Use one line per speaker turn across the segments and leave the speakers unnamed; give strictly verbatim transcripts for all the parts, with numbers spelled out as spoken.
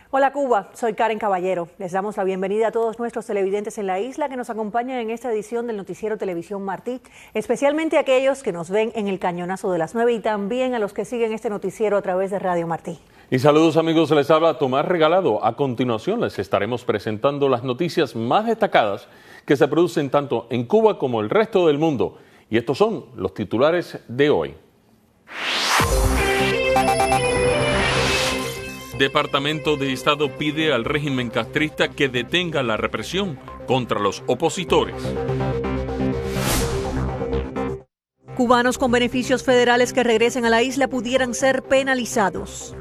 Hola Cuba, soy Karen Caballero. Les damos la bienvenida a todos nuestros televidentes en la isla que nos acompañan en esta edición del Noticiero Televisión Martí, especialmente a aquellos que nos ven en el cañonazo de las nueve y también a los que siguen este noticiero a través de Radio Martí.
Y saludos amigos, les habla Tomás Regalado. A continuación les estaremos presentando las noticias más destacadas que se producen tanto en Cuba como el resto del mundo. Y estos son los titulares de hoy. Departamento de Estado pide al régimen castrista que detenga la represión contra los opositores.
Cubanos con beneficios federales que regresen a la isla pudieran ser penalizados.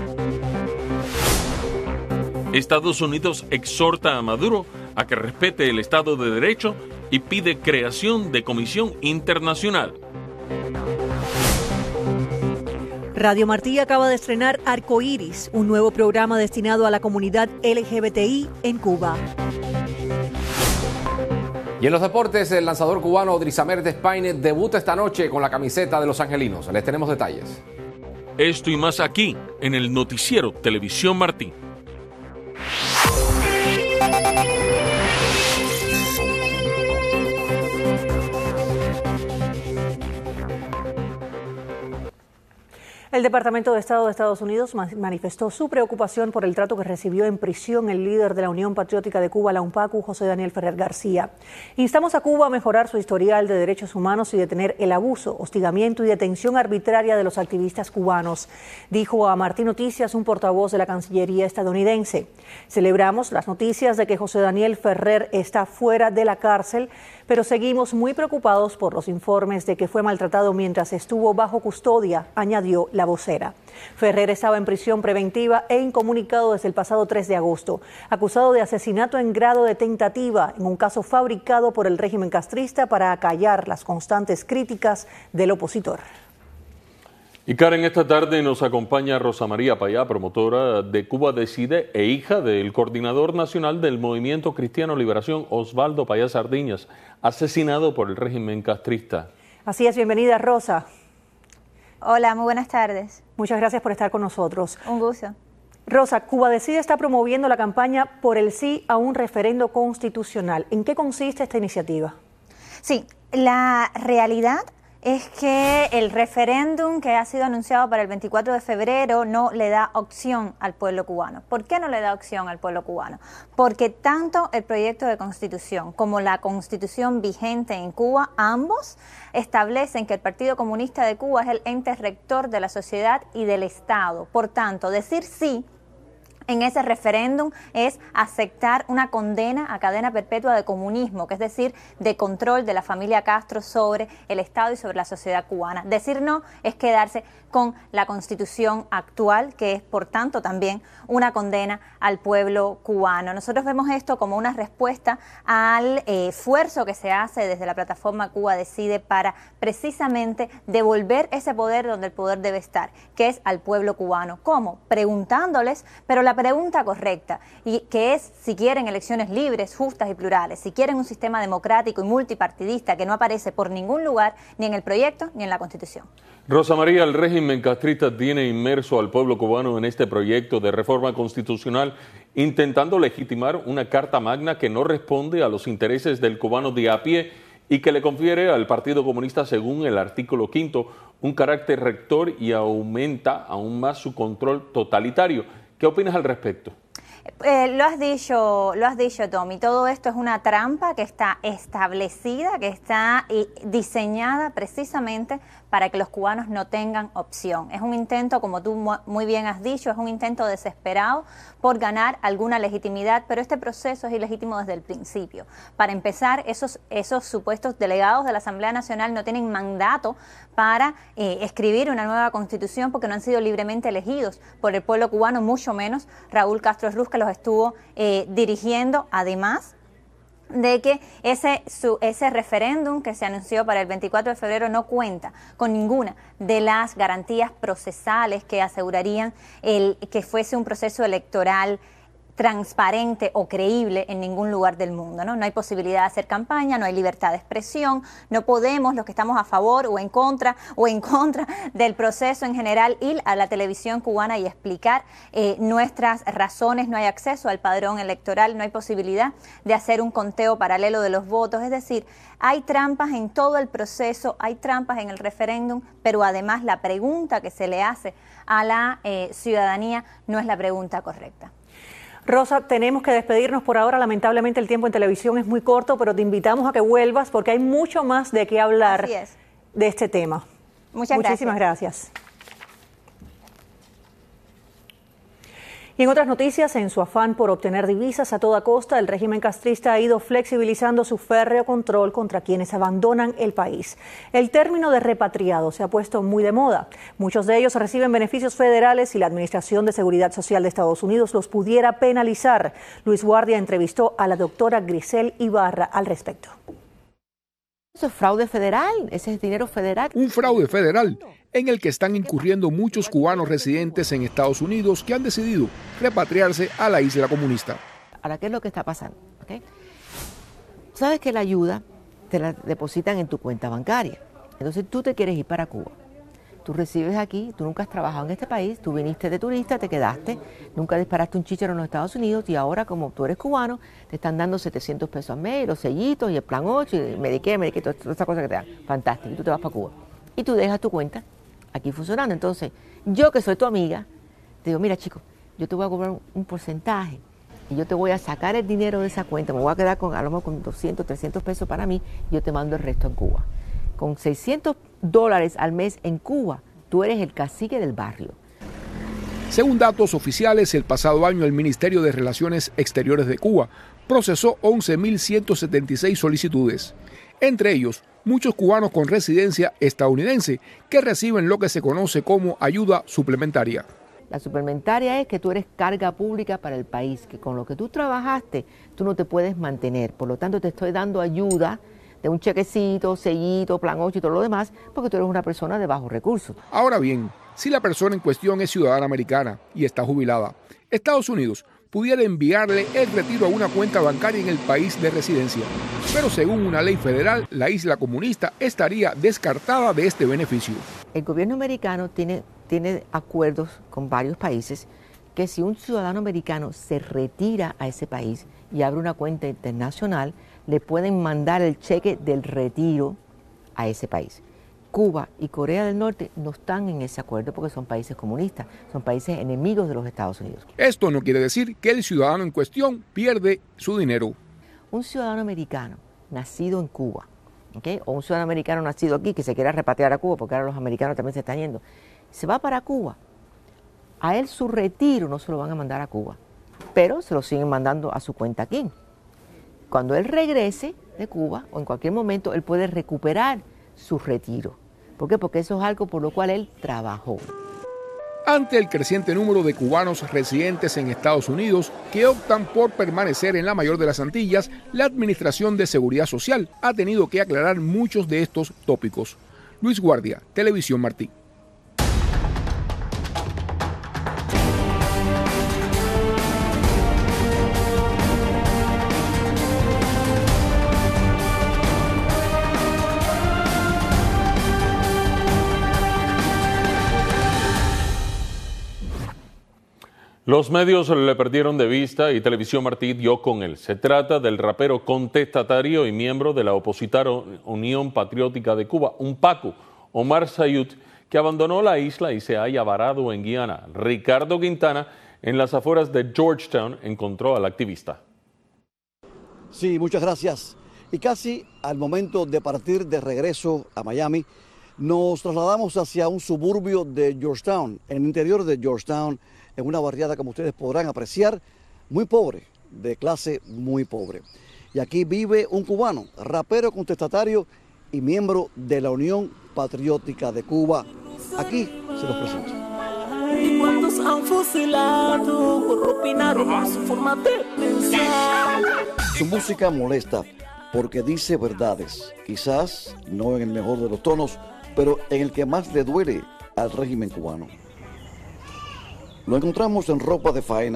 Estados Unidos exhorta a Maduro a que respete el Estado de Derecho y pide creación de comisión internacional.
Radio Martí acaba de estrenar Arcoíris, un nuevo programa destinado a la comunidad L G B T I en Cuba.
Y en los deportes, el lanzador cubano Odrisamer Despaine debuta esta noche con la camiseta de los angelinos. Les tenemos detalles.
Esto y más aquí, en el Noticiero Televisión Martí.
El Departamento de Estado de Estados Unidos manifestó su preocupación por el trato que recibió en prisión el líder de la Unión Patriótica de Cuba, la UNPACU, José Daniel Ferrer García. Instamos a Cuba a mejorar su historial de derechos humanos y detener el abuso, hostigamiento y detención arbitraria de los activistas cubanos, dijo a Martí Noticias un portavoz de la Cancillería estadounidense. Celebramos las noticias de que José Daniel Ferrer está fuera de la cárcel, pero seguimos muy preocupados por los informes de que fue maltratado mientras estuvo bajo custodia, añadió la vocera. Ferrer estaba en prisión preventiva e incomunicado desde el pasado tres de agosto, acusado de asesinato en grado de tentativa en un caso fabricado por el régimen castrista para acallar las constantes críticas del opositor.
Y Karen, esta tarde nos acompaña Rosa María Payá, promotora de Cuba Decide e hija del coordinador nacional del Movimiento Cristiano Liberación, Osvaldo Payá Sardiñas, asesinado por el régimen castrista.
Así es, bienvenida Rosa.
Hola, muy buenas tardes.
Muchas gracias por estar con nosotros.
Un gusto.
Rosa, Cuba Decide está promoviendo la campaña por el sí a un referendo constitucional. ¿En qué consiste esta iniciativa?
Sí, la realidad es que el referéndum que ha sido anunciado para el veinticuatro de febrero no le da opción al pueblo cubano. ¿Por qué no le da opción al pueblo cubano? Porque tanto el proyecto de constitución como la constitución vigente en Cuba, ambos establecen que el Partido Comunista de Cuba es el ente rector de la sociedad y del Estado. Por tanto, decir sí en ese referéndum es aceptar una condena a cadena perpetua de comunismo, que es decir, de control de la familia Castro sobre el Estado y sobre la sociedad cubana. Decir no es quedarse con la constitución actual, que es por tanto también una condena al pueblo cubano. Nosotros vemos esto como una respuesta al eh, esfuerzo que se hace desde la plataforma Cuba Decide para precisamente devolver ese poder donde el poder debe estar, que es al pueblo cubano. ¿Cómo? Preguntándoles, pero la pregunta correcta, y que es si quieren elecciones libres, justas y plurales, si quieren un sistema democrático y multipartidista que no aparece por ningún lugar, ni en el proyecto ni en la Constitución.
Rosa María, el régimen castrista tiene inmerso al pueblo cubano en este proyecto de reforma constitucional, intentando legitimar una carta magna que no responde a los intereses del cubano de a pie y que le confiere al Partido Comunista, según el artículo quinto, un carácter rector y aumenta aún más su control totalitario. ¿Qué opinas al respecto?
Eh, lo has dicho, lo has dicho, Tommy. Todo esto es una trampa que está establecida, que está eh, diseñada precisamente para que los cubanos no tengan opción. Es un intento, como tú muy bien has dicho, es un intento desesperado por ganar alguna legitimidad, pero este proceso es ilegítimo desde el principio. Para empezar, esos, esos supuestos delegados de la Asamblea Nacional no tienen mandato para eh, escribir una nueva constitución porque no han sido libremente elegidos por el pueblo cubano, mucho menos Raúl Castro Ruz, que los estuvo eh, dirigiendo, además de que ese, su, ese referéndum que se anunció para el veinticuatro de febrero no cuenta con ninguna de las garantías procesales que asegurarían el, que fuese un proceso electoral transparente o creíble en ningún lugar del mundo, ¿no? No hay posibilidad de hacer campaña, no hay libertad de expresión, no podemos, los que estamos a favor o en contra o en contra del proceso en general, ir a la televisión cubana y explicar eh, nuestras razones. No hay acceso al padrón electoral, no hay posibilidad de hacer un conteo paralelo de los votos. Es decir, hay trampas en todo el proceso, hay trampas en el referéndum, pero además la pregunta que se le hace a la eh, ciudadanía no es la pregunta correcta.
Rosa, tenemos que despedirnos por ahora. Lamentablemente el tiempo en televisión es muy corto, pero te invitamos a que vuelvas porque hay mucho más de qué hablar de este tema.
Muchas
Muchísimas
gracias.
gracias. Y en otras noticias, en su afán por obtener divisas a toda costa, el régimen castrista ha ido flexibilizando su férreo control contra quienes abandonan el país. El término de repatriado se ha puesto muy de moda. Muchos de ellos reciben beneficios federales y la Administración de Seguridad Social de Estados Unidos los pudiera penalizar. Luis Guardia entrevistó a la doctora Grisel Ibarra al respecto.
Eso es fraude federal, ese es dinero federal.
Un fraude federal en el que están incurriendo muchos cubanos residentes en Estados Unidos que han decidido repatriarse a la isla comunista.
Ahora, ¿qué es lo que está pasando? ¿Okay? Sabes que la ayuda te la depositan en tu cuenta bancaria. Entonces tú te quieres ir para Cuba. Tú recibes aquí, tú nunca has trabajado en este país, tú viniste de turista, te quedaste, nunca disparaste un chícharo en los Estados Unidos y ahora como tú eres cubano, te están dando setecientos pesos al mes, los sellitos y el plan ocho, y Medicare, Medicare, todas esas cosas que te dan. Fantástico, y tú te vas para Cuba. Y tú dejas tu cuenta aquí funcionando. Entonces, yo que soy tu amiga, te digo, mira chico, yo te voy a cobrar un, un porcentaje y yo te voy a sacar el dinero de esa cuenta, me voy a quedar con a lo mejor con doscientos, trescientos pesos para mí, y yo te mando el resto en Cuba. Con seiscientos dólares al mes en Cuba, tú eres el cacique del barrio.
Según datos oficiales, el pasado año el Ministerio de Relaciones Exteriores de Cuba procesó once mil ciento setenta y seis solicitudes. Entre ellos, muchos cubanos con residencia estadounidense que reciben lo que se conoce como ayuda suplementaria.
La suplementaria es que tú eres carga pública para el país, que con lo que tú trabajaste, tú no te puedes mantener. Por lo tanto, te estoy dando ayuda de un chequecito, sellito, plan ocho y todo lo demás, porque tú eres una persona de bajos recursos.
Ahora bien, si la persona en cuestión es ciudadana americana y está jubilada, Estados Unidos pudiera enviarle el retiro a una cuenta bancaria en el país de residencia. Pero según una ley federal, la isla comunista estaría descartada de este beneficio.
El gobierno americano tiene, tiene acuerdos con varios países que si un ciudadano americano se retira a ese país y abre una cuenta internacional, le pueden mandar el cheque del retiro a ese país. Cuba y Corea del Norte no están en ese acuerdo porque son países comunistas, son países enemigos de los Estados Unidos.
Esto no quiere decir que el ciudadano en cuestión pierde su dinero.
Un ciudadano americano nacido en Cuba, ¿okay? O un ciudadano americano nacido aquí que se quiera repatriar a Cuba, porque ahora los americanos también se están yendo, se va para Cuba. A él su retiro no se lo van a mandar a Cuba, pero se lo siguen mandando a su cuenta aquí. Cuando él regrese de Cuba o en cualquier momento, él puede recuperar su retiro. ¿Por qué? Porque eso es algo por lo cual él trabajó.
Ante el creciente número de cubanos residentes en Estados Unidos que optan por permanecer en la mayor de las Antillas, la Administración de Seguridad Social ha tenido que aclarar muchos de estos tópicos. Luis Guardia, Televisión Martí.
Los medios le perdieron de vista y Televisión Martí dio con él. Se trata del rapero contestatario y miembro de la opositora Unión Patriótica de Cuba, UNPACU, Omar Sayud, que abandonó la isla y se halla varado en Guyana. Ricardo Quintana, en las afueras de Georgetown, encontró al activista.
Sí, muchas gracias. Y casi al momento de partir de regreso a Miami, nos trasladamos hacia un suburbio de Georgetown, en el interior de Georgetown, en una barriada, como ustedes podrán apreciar, muy pobre, de clase muy pobre. Y aquí vive un cubano, rapero contestatario y miembro de la Unión Patriótica de Cuba. Aquí se los presento.
¿Cuántos han fusilado por opinar o su forma de pensar?
Su música molesta porque dice verdades, quizás no en el mejor de los tonos, pero en el que más le duele al régimen cubano. Lo encontramos en ropa de faena,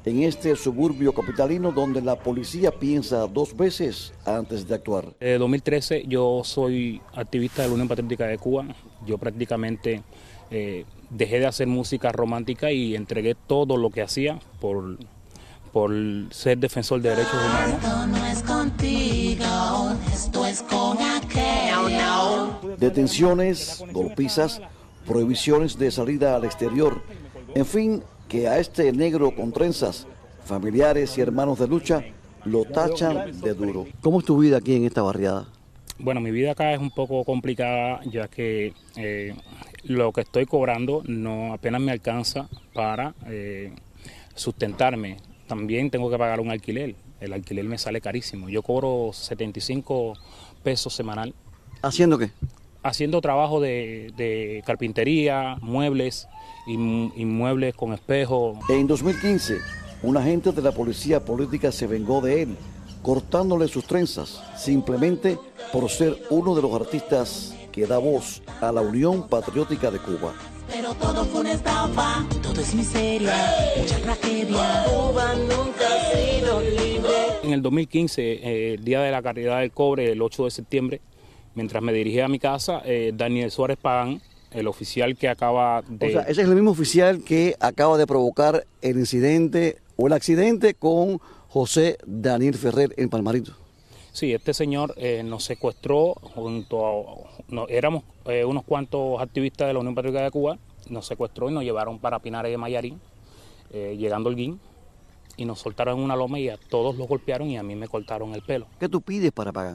en este suburbio capitalino donde la policía piensa dos veces antes de actuar.
En dos mil trece yo soy activista de la Unión Patriótica de Cuba. Yo prácticamente eh, dejé de hacer música romántica y entregué todo lo que hacía por, por ser defensor de derechos humanos.
Esto no es contigo, esto es con aquel.
Detenciones, golpizas, prohibiciones de salida al exterior, en fin, que a este negro con trenzas, familiares y hermanos de lucha, lo tachan de duro. ¿Cómo es tu vida aquí en esta barriada?
Bueno, mi vida acá es un poco complicada, ya que eh, lo que estoy cobrando no apenas me alcanza para eh, sustentarme. También tengo que pagar un alquiler. El alquiler me sale carísimo. Yo cobro setenta y cinco pesos semanal.
¿Haciendo qué?
Haciendo trabajo de, de carpintería, muebles, y, y muebles con espejo.
En dos mil quince, un agente de la policía política se vengó de él, cortándole sus trenzas, simplemente por ser uno de los artistas que da voz a la Unión Patriótica de Cuba.
Pero todo fue una estafa, todo es miseria, mucha tragedia. Cuba nunca ha sido libre.
En el dos mil quince, eh, el día de la Caridad del Cobre, el ocho de septiembre, mientras me dirigía a mi casa, eh, Daniel Suárez Pagán, el oficial que acaba de...
O sea, ese es el mismo oficial que acaba de provocar el incidente o el accidente con José Daniel Ferrer en Palmarito.
Sí, este señor eh, nos secuestró junto a... No, éramos eh, unos cuantos activistas de la Unión Patriótica de Cuba, nos secuestró y nos llevaron para Pinares de Mayarín, eh, llegando al Guín, y nos soltaron en una loma y a todos los golpearon y a mí me cortaron el pelo.
¿Qué tú pides para pagar?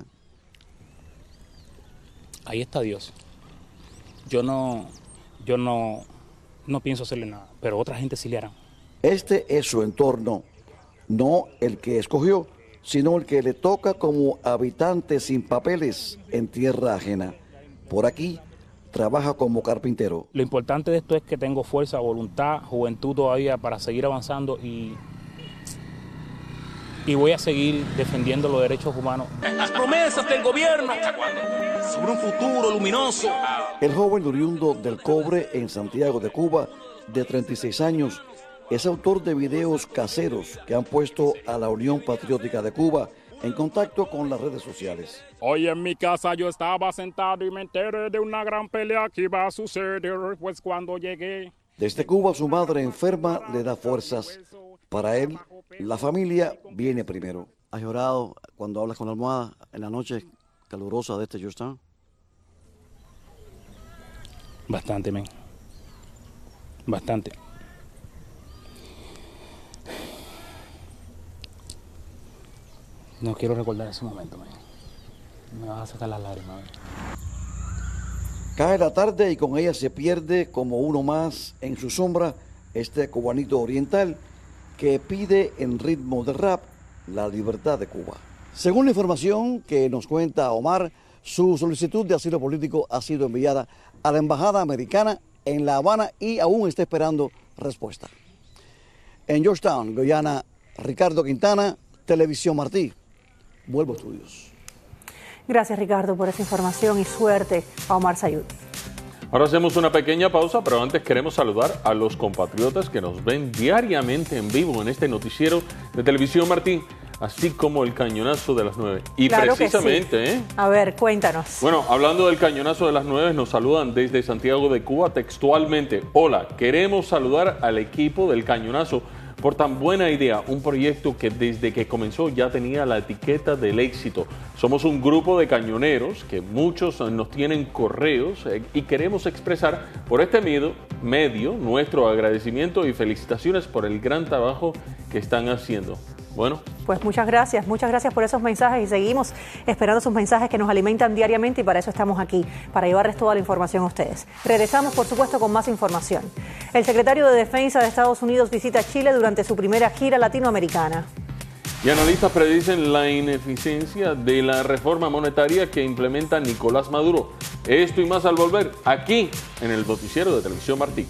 Ahí está Dios. Yo no, yo no, no pienso hacerle nada, pero otra gente sí le harán.
Este es su entorno, no el que escogió, sino el que le toca como habitante sin papeles en tierra ajena. Por aquí trabaja como carpintero.
Lo importante de esto es que tengo fuerza, voluntad, juventud todavía para seguir avanzando y, y voy a seguir defendiendo los derechos humanos.
Las promesas del gobierno sobre un futuro luminoso.
El joven oriundo del cobre en Santiago de Cuba, de treinta y seis años, es autor de videos caseros que han puesto a la Unión Patriótica de Cuba en contacto con las redes sociales.
Hoy en mi casa yo estaba sentado y me enteré de una gran pelea que iba a suceder, pues cuando llegué...
Desde Cuba su madre enferma le da fuerzas. Para él, la familia viene primero. ¿Has llorado cuando hablas con la almohada en la noche calurosa de este Georgetown?
Bastante, men. Bastante. No quiero recordar ese momento, man. Me vas a sacar las lágrimas. Man.
Cae la tarde y con ella se pierde como uno más en su sombra este cubanito oriental que pide en ritmo de rap la libertad de Cuba. Según la información que nos cuenta Omar, su solicitud de asilo político ha sido enviada a la Embajada Americana en La Habana y aún está esperando respuesta. En Georgetown, Guyana, Ricardo Quintana, Televisión Martí. Vuelvo a estudios.
Gracias, Ricardo, por esa información y suerte a Omar Sayud.
Ahora hacemos una pequeña pausa, pero antes queremos saludar a los compatriotas que nos ven diariamente en vivo en este noticiero de Televisión Martí, así como el cañonazo de las nueve. Y
claro
precisamente,
que sí.
¿eh?
A ver, cuéntanos.
Bueno, hablando del cañonazo de las nueve, nos saludan desde Santiago de Cuba textualmente. Hola, queremos saludar al equipo del cañonazo por tan buena idea, un proyecto que desde que comenzó ya tenía la etiqueta del éxito. Somos un grupo de cañoneros que muchos nos tienen correos eh, y queremos expresar por este medio, medio nuestro agradecimiento y felicitaciones por el gran trabajo que están haciendo. Bueno.
Pues muchas gracias, muchas gracias por esos mensajes y seguimos esperando sus mensajes que nos alimentan diariamente y para eso estamos aquí, para llevarles toda la información a ustedes. Regresamos, por supuesto, con más información. El secretario de Defensa de Estados Unidos visita Chile durante su primera gira latinoamericana.
Y analistas predicen la ineficiencia de la reforma monetaria que implementa Nicolás Maduro. Esto y más al volver, aquí en el noticiero de Televisión Martí.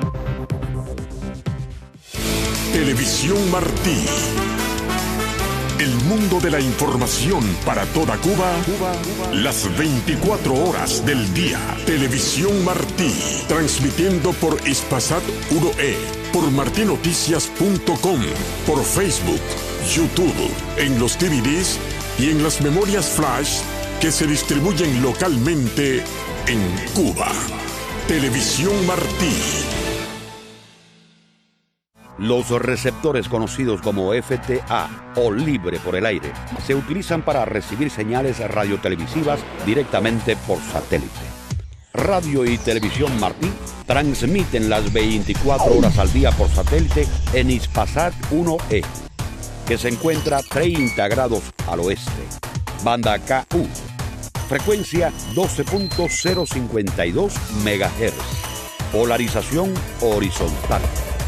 Televisión Martí. El mundo de la información para toda Cuba, Cuba, Cuba. Las veinticuatro horas del día. Televisión Martí, transmitiendo por Hispasat uno E, por martinoticias punto com, por Facebook, YouTube, en los D V Ds y en las memorias flash que se distribuyen localmente en Cuba. Televisión Martí.
Los receptores conocidos como F T A o libre por el aire se utilizan para recibir señales radiotelevisivas directamente por satélite. Radio y Televisión Martí transmiten las veinticuatro horas al día por satélite en Hispasat uno E, que se encuentra treinta grados al oeste. Banda K U, frecuencia doce punto cero cincuenta y dos megahertz, polarización horizontal.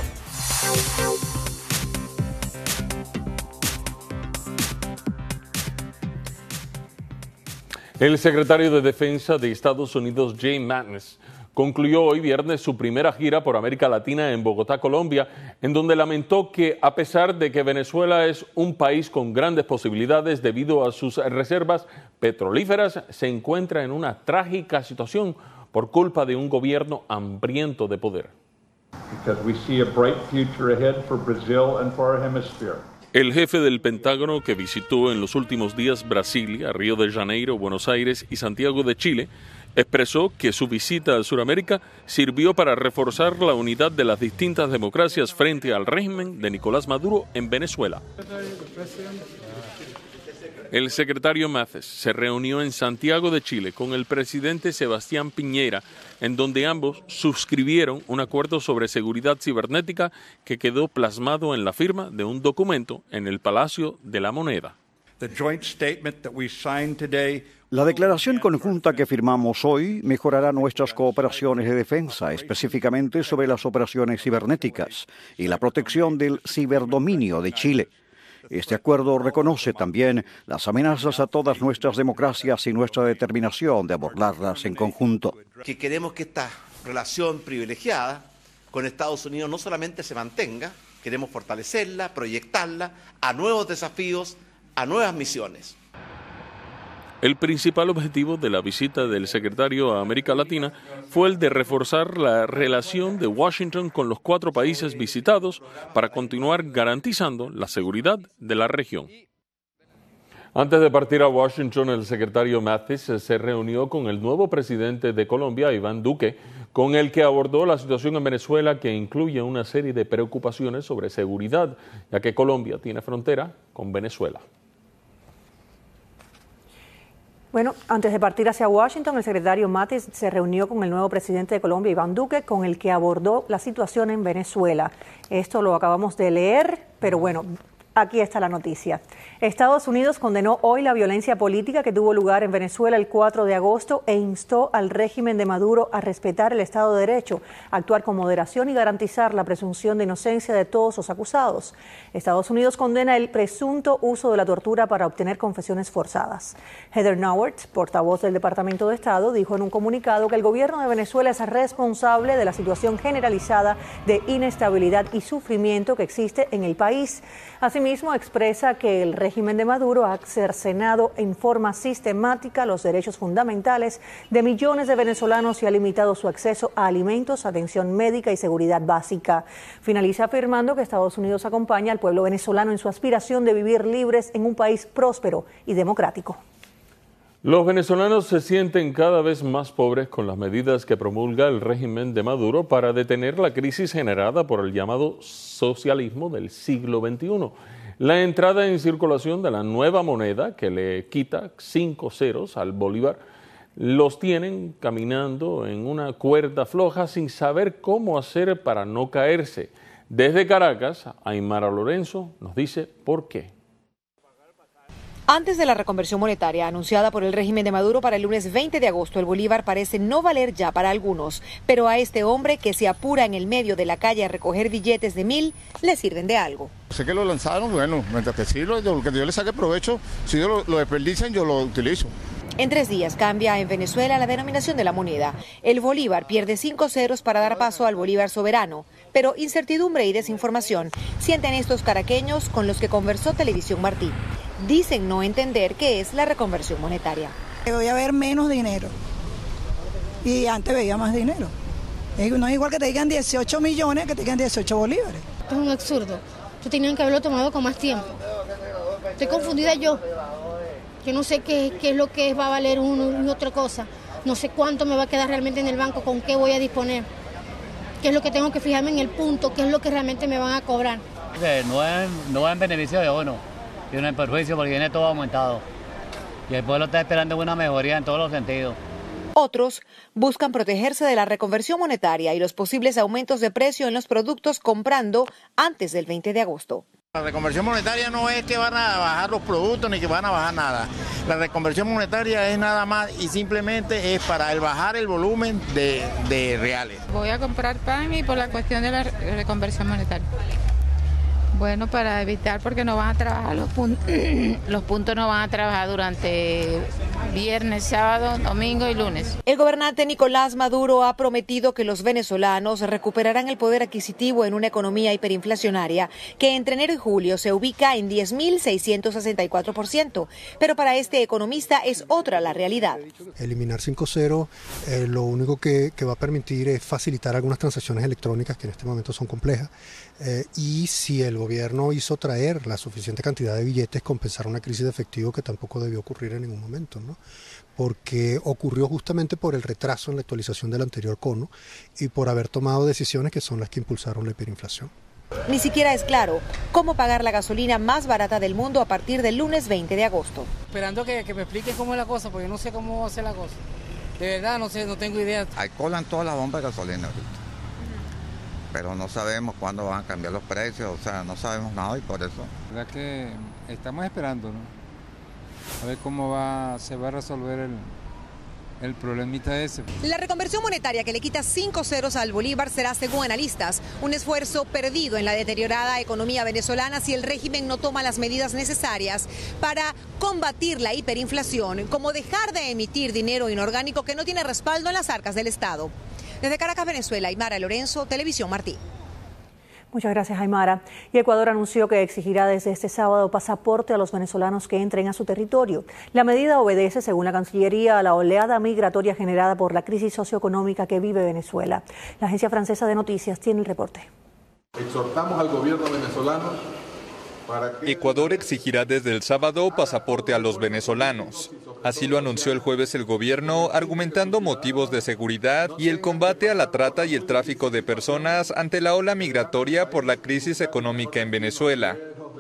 El secretario de Defensa de Estados Unidos, Jay Mattis, concluyó hoy viernes su primera gira por América Latina en Bogotá, Colombia, en donde lamentó que, a pesar de que Venezuela es un país con grandes posibilidades debido a sus reservas petrolíferas, se encuentra en una trágica situación por culpa de un gobierno hambriento de poder. El jefe del Pentágono, que visitó en los últimos días Brasilia, Río de Janeiro, Buenos Aires y Santiago de Chile, expresó que su visita a Sudamérica sirvió para reforzar la unidad de las distintas democracias frente al régimen de Nicolás Maduro en Venezuela. El secretario Mattis se reunió en Santiago de Chile con el presidente Sebastián Piñera, en donde ambos suscribieron un acuerdo sobre seguridad cibernética que quedó plasmado en la firma de un documento en el Palacio de la Moneda.
La declaración conjunta que firmamos hoy mejorará nuestras cooperaciones de defensa, específicamente sobre las operaciones cibernéticas y la protección del ciberdominio de Chile. Este acuerdo reconoce también las amenazas a todas nuestras democracias y nuestra determinación de abordarlas en conjunto.
Que queremos que esta relación privilegiada con Estados Unidos no solamente se mantenga, queremos fortalecerla, proyectarla a nuevos desafíos, a nuevas misiones.
El principal objetivo de la visita del secretario a América Latina fue el de reforzar la relación de Washington con los cuatro países visitados para continuar garantizando la seguridad de la región. Antes de partir a Washington, el secretario Mattis se reunió con el nuevo presidente de Colombia, Iván Duque, con el que abordó la situación en Venezuela, que incluye una serie de preocupaciones sobre seguridad, ya que Colombia tiene frontera con Venezuela.
Bueno, antes de partir hacia Washington, el secretario Mattis se reunió con el nuevo presidente de Colombia, Iván Duque, con el que abordó la situación en Venezuela. Esto lo acabamos de leer, pero bueno, aquí está la noticia. Estados Unidos condenó hoy la violencia política que tuvo lugar en Venezuela el cuatro de agosto e instó al régimen de Maduro a respetar el Estado de Derecho, actuar con moderación y garantizar la presunción de inocencia de todos los acusados. Estados Unidos condena el presunto uso de la tortura para obtener confesiones forzadas. Heather Nauert, portavoz del Departamento de Estado, dijo en un comunicado que el gobierno de Venezuela es responsable de la situación generalizada de inestabilidad y sufrimiento que existe en el país. Asimismo, expresa que el régimen de Maduro ha cercenado en forma sistemática los derechos fundamentales de millones de venezolanos y ha limitado su acceso a alimentos, atención médica y seguridad básica. Finaliza afirmando que Estados Unidos acompaña al pueblo venezolano en su aspiración de vivir libres en un país próspero y democrático.
Los venezolanos se sienten cada vez más pobres con las medidas que promulga el régimen de Maduro para detener la crisis generada por el llamado socialismo del siglo veintiuno. La entrada en circulación de la nueva moneda, que le quita cinco ceros al bolívar, los tienen caminando en una cuerda floja sin saber cómo hacer para no caerse. Desde Caracas, Aymara Lorenzo nos dice por qué.
Antes de la reconversión monetaria anunciada por el régimen de Maduro para el lunes veinte de agosto, el bolívar parece no valer ya para algunos, pero a este hombre que se apura en el medio de la calle a recoger billetes de mil, le sirven de algo.
Sé que lo lanzaron, bueno, mientras que sí, lo, que yo le saque provecho, si yo lo, lo desperdician, yo lo utilizo.
En tres días cambia en Venezuela la denominación de la moneda. El bolívar pierde cinco ceros para dar paso al bolívar soberano, pero incertidumbre y desinformación sienten estos caraqueños con los que conversó Televisión Martí. dicen no entender qué es la reconversión monetaria.
Voy a ver menos dinero y antes veía más dinero. No es igual que te digan dieciocho millones que te digan dieciocho bolívares.
Es un absurdo. Tú tenían que haberlo tomado con más tiempo. Estoy confundida yo. Yo no sé qué, qué es lo que va a valer uno y otra cosa. No sé cuánto me va a quedar realmente en el banco, con qué voy a disponer. Qué es lo que tengo que fijarme en el punto, qué es lo que realmente me van a cobrar.
No es, no es en beneficio de uno, sino en perjuicio porque viene todo aumentado. Y el pueblo está esperando una mejoría en todos los sentidos.
Otros buscan protegerse de la reconversión monetaria y los posibles aumentos de precio en los productos comprando antes del veinte de agosto.
La reconversión monetaria no es que van a bajar los productos ni que van a bajar nada. La reconversión monetaria es nada más y simplemente es para el bajar el volumen de, de reales.
Voy a comprar pan y por la cuestión de la reconversión monetaria. Bueno, para evitar porque no van a trabajar los puntos, los puntos no van a trabajar durante viernes, sábado, domingo y lunes.
El gobernante Nicolás Maduro ha prometido que los venezolanos recuperarán el poder adquisitivo en una economía hiperinflacionaria que entre enero y julio se ubica en diez mil seiscientos sesenta y cuatro por ciento. Pero para este economista es otra la realidad.
Eliminar cinco cero eh, lo único que, que va a permitir es facilitar algunas transacciones electrónicas que en este momento son complejas. Eh, y si el gobierno hizo traer la suficiente cantidad de billetes, compensar una crisis de efectivo que tampoco debió ocurrir en ningún momento, ¿no? Porque ocurrió justamente por el retraso en la actualización del anterior cono y por haber tomado decisiones que son las que impulsaron la hiperinflación.
Ni siquiera es claro cómo pagar la gasolina más barata del mundo a partir del lunes veinte de agosto.
Esperando que, que me expliquen cómo es la cosa, porque yo no sé cómo hacer la cosa. De verdad, no sé, no tengo idea.
Hay cola en todas las bombas de gasolina ahorita. Pero no sabemos cuándo van a cambiar los precios, o sea, no sabemos nada y por eso.
La verdad que estamos esperando, ¿no? A ver cómo va, se va a resolver el, el problemita ese.
La reconversión monetaria que le quita cinco ceros al bolívar será, según analistas, un esfuerzo perdido en la deteriorada economía venezolana si el régimen no toma las medidas necesarias para combatir la hiperinflación, como dejar de emitir dinero inorgánico que no tiene respaldo en las arcas del Estado. Desde Caracas, Venezuela, Aymara Lorenzo, Televisión Martí.
Muchas gracias, Aymara. Y Ecuador anunció que exigirá desde este sábado pasaporte a los venezolanos que entren a su territorio. La medida obedece, según la Cancillería, a la oleada migratoria generada por la crisis socioeconómica que vive Venezuela. La agencia francesa de noticias tiene el reporte.
Exhortamos al gobierno venezolano para que...
Ecuador exigirá desde el sábado pasaporte a los venezolanos. Así lo anunció el jueves el gobierno, argumentando motivos de seguridad y el combate a la trata y el tráfico de personas ante la ola migratoria por la crisis económica en Venezuela.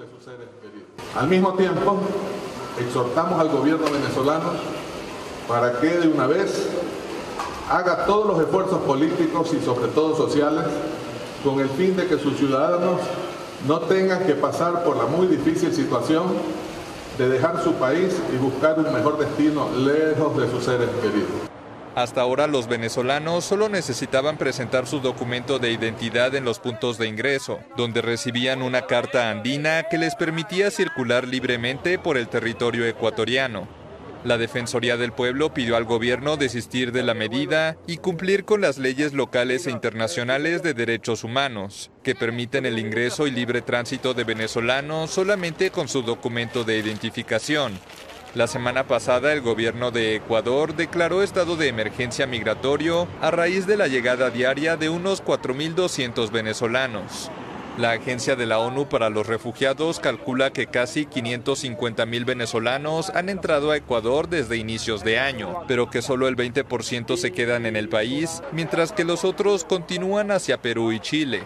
Al mismo tiempo, exhortamos al gobierno venezolano para que de una vez haga todos los esfuerzos políticos y sobre todo sociales con el fin de que sus ciudadanos no tengan que pasar por la muy difícil situación de dejar su país y buscar un mejor destino lejos de sus seres queridos.
Hasta ahora los venezolanos solo necesitaban presentar su documento de identidad en los puntos de ingreso, donde recibían una carta andina que les permitía circular libremente por el territorio ecuatoriano. La Defensoría del Pueblo pidió al gobierno desistir de la medida y cumplir con las leyes locales e internacionales de derechos humanos, que permiten el ingreso y libre tránsito de venezolanos solamente con su documento de identificación. La semana pasada, el gobierno de Ecuador declaró estado de emergencia migratorio a raíz de la llegada diaria de unos cuatro mil doscientos venezolanos. La Agencia de la ONU para los Refugiados calcula que casi quinientos cincuenta mil venezolanos han entrado a Ecuador desde inicios de año, pero que solo el veinte por ciento se quedan en el país, mientras que los otros continúan hacia Perú y Chile.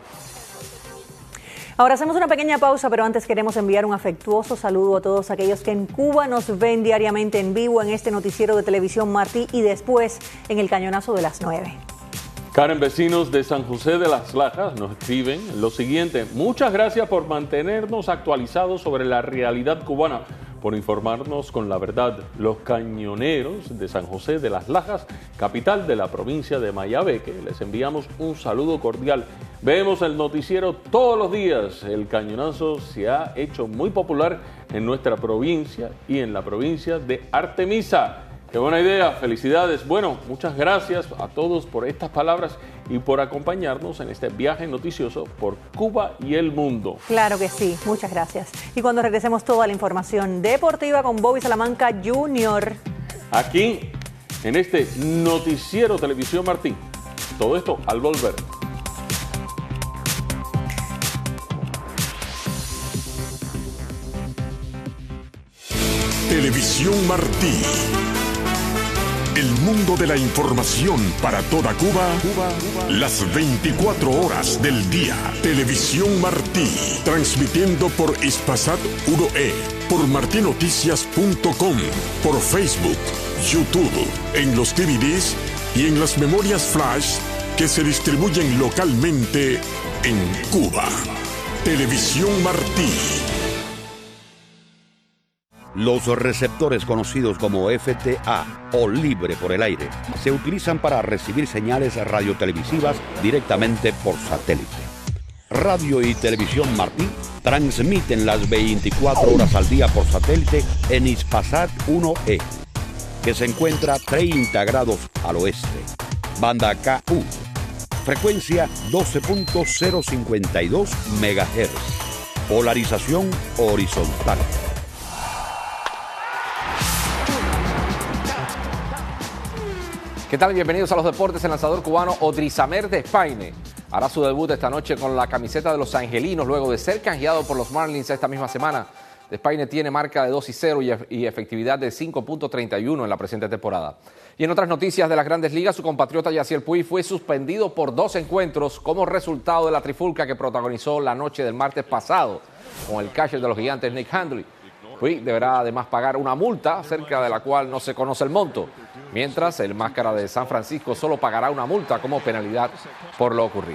Ahora hacemos una pequeña pausa, pero antes queremos enviar un afectuoso saludo a todos aquellos que en Cuba nos ven diariamente en vivo en este noticiero de Televisión Martí y después en el cañonazo de las nueve.
Karen, vecinos de San José de las Lajas nos escriben lo siguiente: muchas gracias por mantenernos actualizados sobre la realidad cubana, por informarnos con la verdad. Los cañoneros de San José de las Lajas, capital de la provincia de Mayabeque, les enviamos un saludo cordial. Vemos el noticiero todos los días. El cañonazo se ha hecho muy popular en nuestra provincia y en la provincia de Artemisa. Qué buena idea, felicidades. Bueno, muchas gracias a todos por estas palabras y por acompañarnos en este viaje noticioso por Cuba y el mundo.
Claro que sí, muchas gracias. Y cuando regresemos toda la información deportiva con Bobby Salamanca junior
Aquí, en este noticiero Televisión Martí. Todo esto al volver.
Televisión Martí. El mundo de la información para toda Cuba, las veinticuatro horas del día. Televisión Martí, transmitiendo por Hispasat uno E, por martinoticias punto com, por Facebook, YouTube, en los D V Ds y en las memorias flash que se distribuyen localmente en Cuba. Televisión Martí.
Los receptores conocidos como F T A o libre por el aire se utilizan para recibir señales radiotelevisivas directamente por satélite. Radio y Televisión Martí transmiten las veinticuatro horas al día por satélite en Hispasat uno E, que se encuentra treinta grados al oeste. Banda K U, frecuencia doce punto cero cincuenta y dos megahertz, polarización horizontal.
¿Qué tal? Bienvenidos a los deportes. El lanzador cubano Odrisamer Despaine hará su debut esta noche con la camiseta de los angelinos luego de ser canjeado por los Marlins esta misma semana. Despaine tiene marca de dos y cero y efectividad de cinco punto treinta y uno en la presente temporada. Y en otras noticias de las Grandes Ligas, su compatriota Yasiel Puig fue suspendido por dos encuentros como resultado de la trifulca que protagonizó la noche del martes pasado con el catcher de los Gigantes, Nick Handley. Puig deberá además pagar una multa acerca de la cual no se conoce el monto, mientras el Máscara de San Francisco solo pagará una multa como penalidad por lo ocurrido.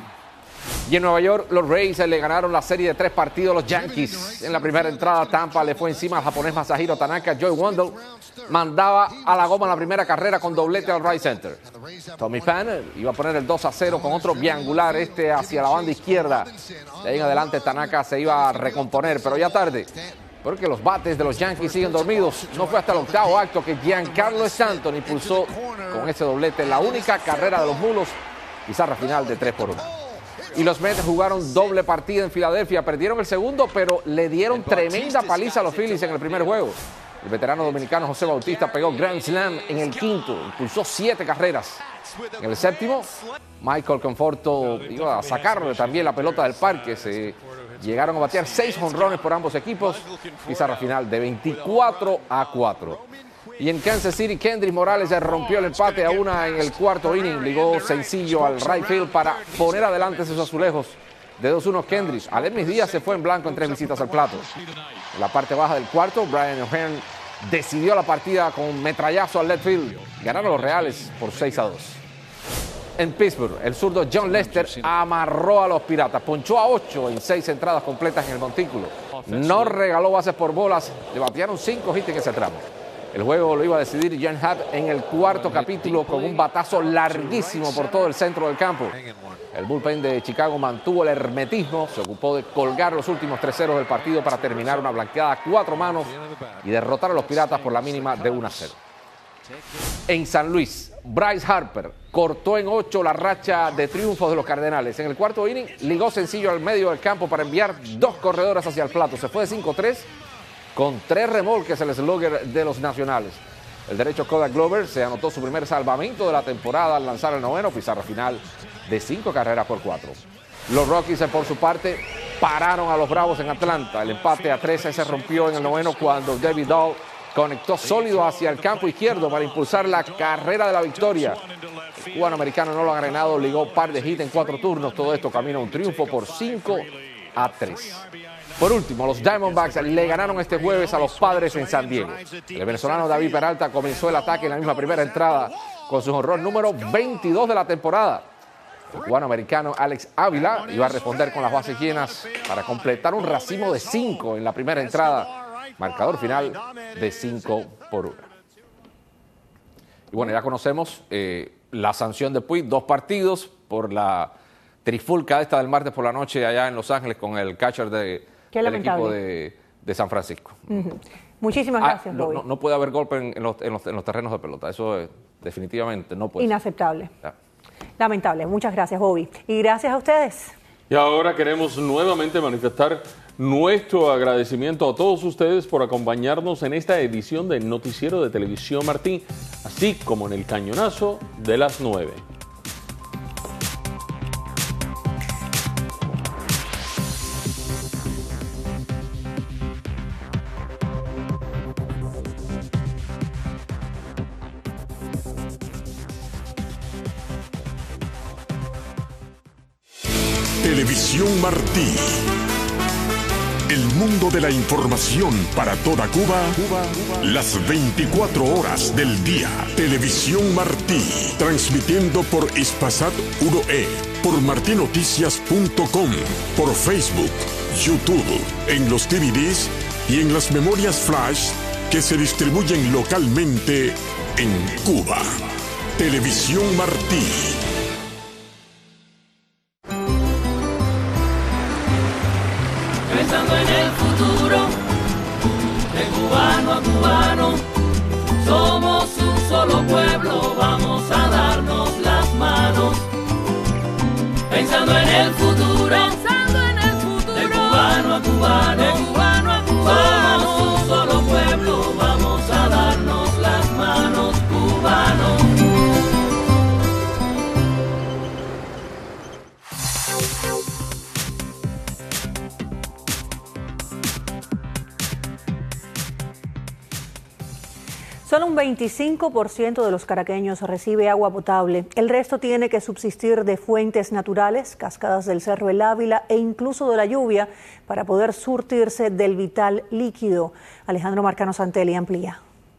Y en Nueva York, los Rays le ganaron la serie de tres partidos a los Yankees. En la primera entrada, Tampa le fue encima al japonés Masahiro Tanaka. Joey Wendell mandaba a la goma la primera carrera con doblete al right center. Tommy Pham iba a poner el dos a cero con otro biangular, este hacia la banda izquierda. De ahí en adelante, Tanaka se iba a recomponer, pero ya tarde, porque los bates de los Yankees siguen dormidos. No fue hasta el octavo acto que Giancarlo Stanton impulsó con ese doblete la única carrera de los Mulos, pizarra final de tres por uno. Y los Mets jugaron doble partida en Filadelfia, perdieron el segundo, pero le dieron tremenda paliza a los Phillies en el primer juego. El veterano dominicano José Bautista pegó Grand Slam en el quinto, impulsó siete carreras. En el séptimo, Michael Conforto iba a sacarle también la pelota del parque. Se llegaron a batear seis jonrones por ambos equipos, pizarra final de veinticuatro a cuatro. Y en Kansas City, Kendrys Morales rompió el empate a una en el cuarto inning, ligó sencillo al right field para poner adelante esos azulejos. De dos uno Kendrys. Aledmys Díaz se fue en blanco en tres visitas al plato. En la parte baja del cuarto, Brian O'Hearn decidió la partida con metrallazo al left field. Ganaron los Reales por seis a dos. En Pittsburgh, el zurdo John Lester amarró a los Piratas, ponchó a ocho en seis entradas completas en el montículo. No regaló bases por bolas, le batearon cinco hits en ese tramo. El juego lo iba a decidir Jan Happ en el cuarto capítulo con un batazo larguísimo por todo el centro del campo. El bullpen de Chicago mantuvo el hermetismo, se ocupó de colgar los últimos tres ceros del partido para terminar una blanqueada a cuatro manos y derrotar a los Piratas por la mínima de uno a cero. En San Luis, Bryce Harper cortó en ocho la racha de triunfos de los Cardenales. En el cuarto inning, ligó sencillo al medio del campo para enviar dos corredores hacia el plato. Se fue de cinco tres con tres remolques el slugger de los Nacionales. El derecho Kodak Glover se anotó su primer salvamento de la temporada al lanzar el noveno, pizarra final de cinco carreras por cuatro. Los Rockies, por su parte, pararon a los Bravos en Atlanta. El empate a trece se rompió en el noveno cuando David Dahl conectó sólido hacia el campo izquierdo para impulsar la carrera de la victoria. El cubano americano no lo ha ganado, ligó par de hits en cuatro turnos. Todo esto camina a un triunfo por cinco a tres. Por último, los Diamondbacks le ganaron este jueves a los Padres en San Diego. El venezolano David Peralta comenzó el ataque en la misma primera entrada con su jonrón número veintidós de la temporada. El cubano americano Alex Ávila iba a responder con las bases llenas para completar un racimo de cinco en la primera entrada. Marcador final de cinco por uno. Y bueno, ya conocemos eh, la sanción de Puig, dos partidos por la trifulca esta del martes por la noche allá en Los Ángeles con el catcher de, del equipo de, de San Francisco.
Uh-huh. Muchísimas gracias,
ah, no,
Bobby.
no, no puede haber golpe en, en, los, en, los, en los terrenos de pelota, eso es, definitivamente no puede
Inaceptable.
ser. Ya.
Lamentable. Muchas gracias, Bobby. Y gracias a ustedes.
Y ahora queremos nuevamente manifestar nuestro agradecimiento a todos ustedes por acompañarnos en esta edición del Noticiero de Televisión Martí, así como en el Cañonazo de las nueve.
Televisión Martí. El mundo de la información para toda Cuba, Cuba, Cuba, las veinticuatro horas del día. Televisión Martí, transmitiendo por Hispasat uno E, por martinoticias punto com, por Facebook, YouTube, en los D V Ds y en las memorias flash que se distribuyen localmente en Cuba. Televisión Martí.
Pensando en el futuro, de cubano a cubano, somos un solo pueblo, vamos a darnos las manos. Pensando en el futuro, pensando en el futuro, de cubano a cubano, de cubano a cubano, somos un solo pueblo, vamos a darnos las manos, cubanos.
Solo un veinticinco por ciento de los caraqueños recibe agua potable. El resto tiene que subsistir de fuentes naturales, cascadas del Cerro El Ávila e incluso de la lluvia para poder surtirse del vital líquido. Alejandro Marcano Santelli amplía.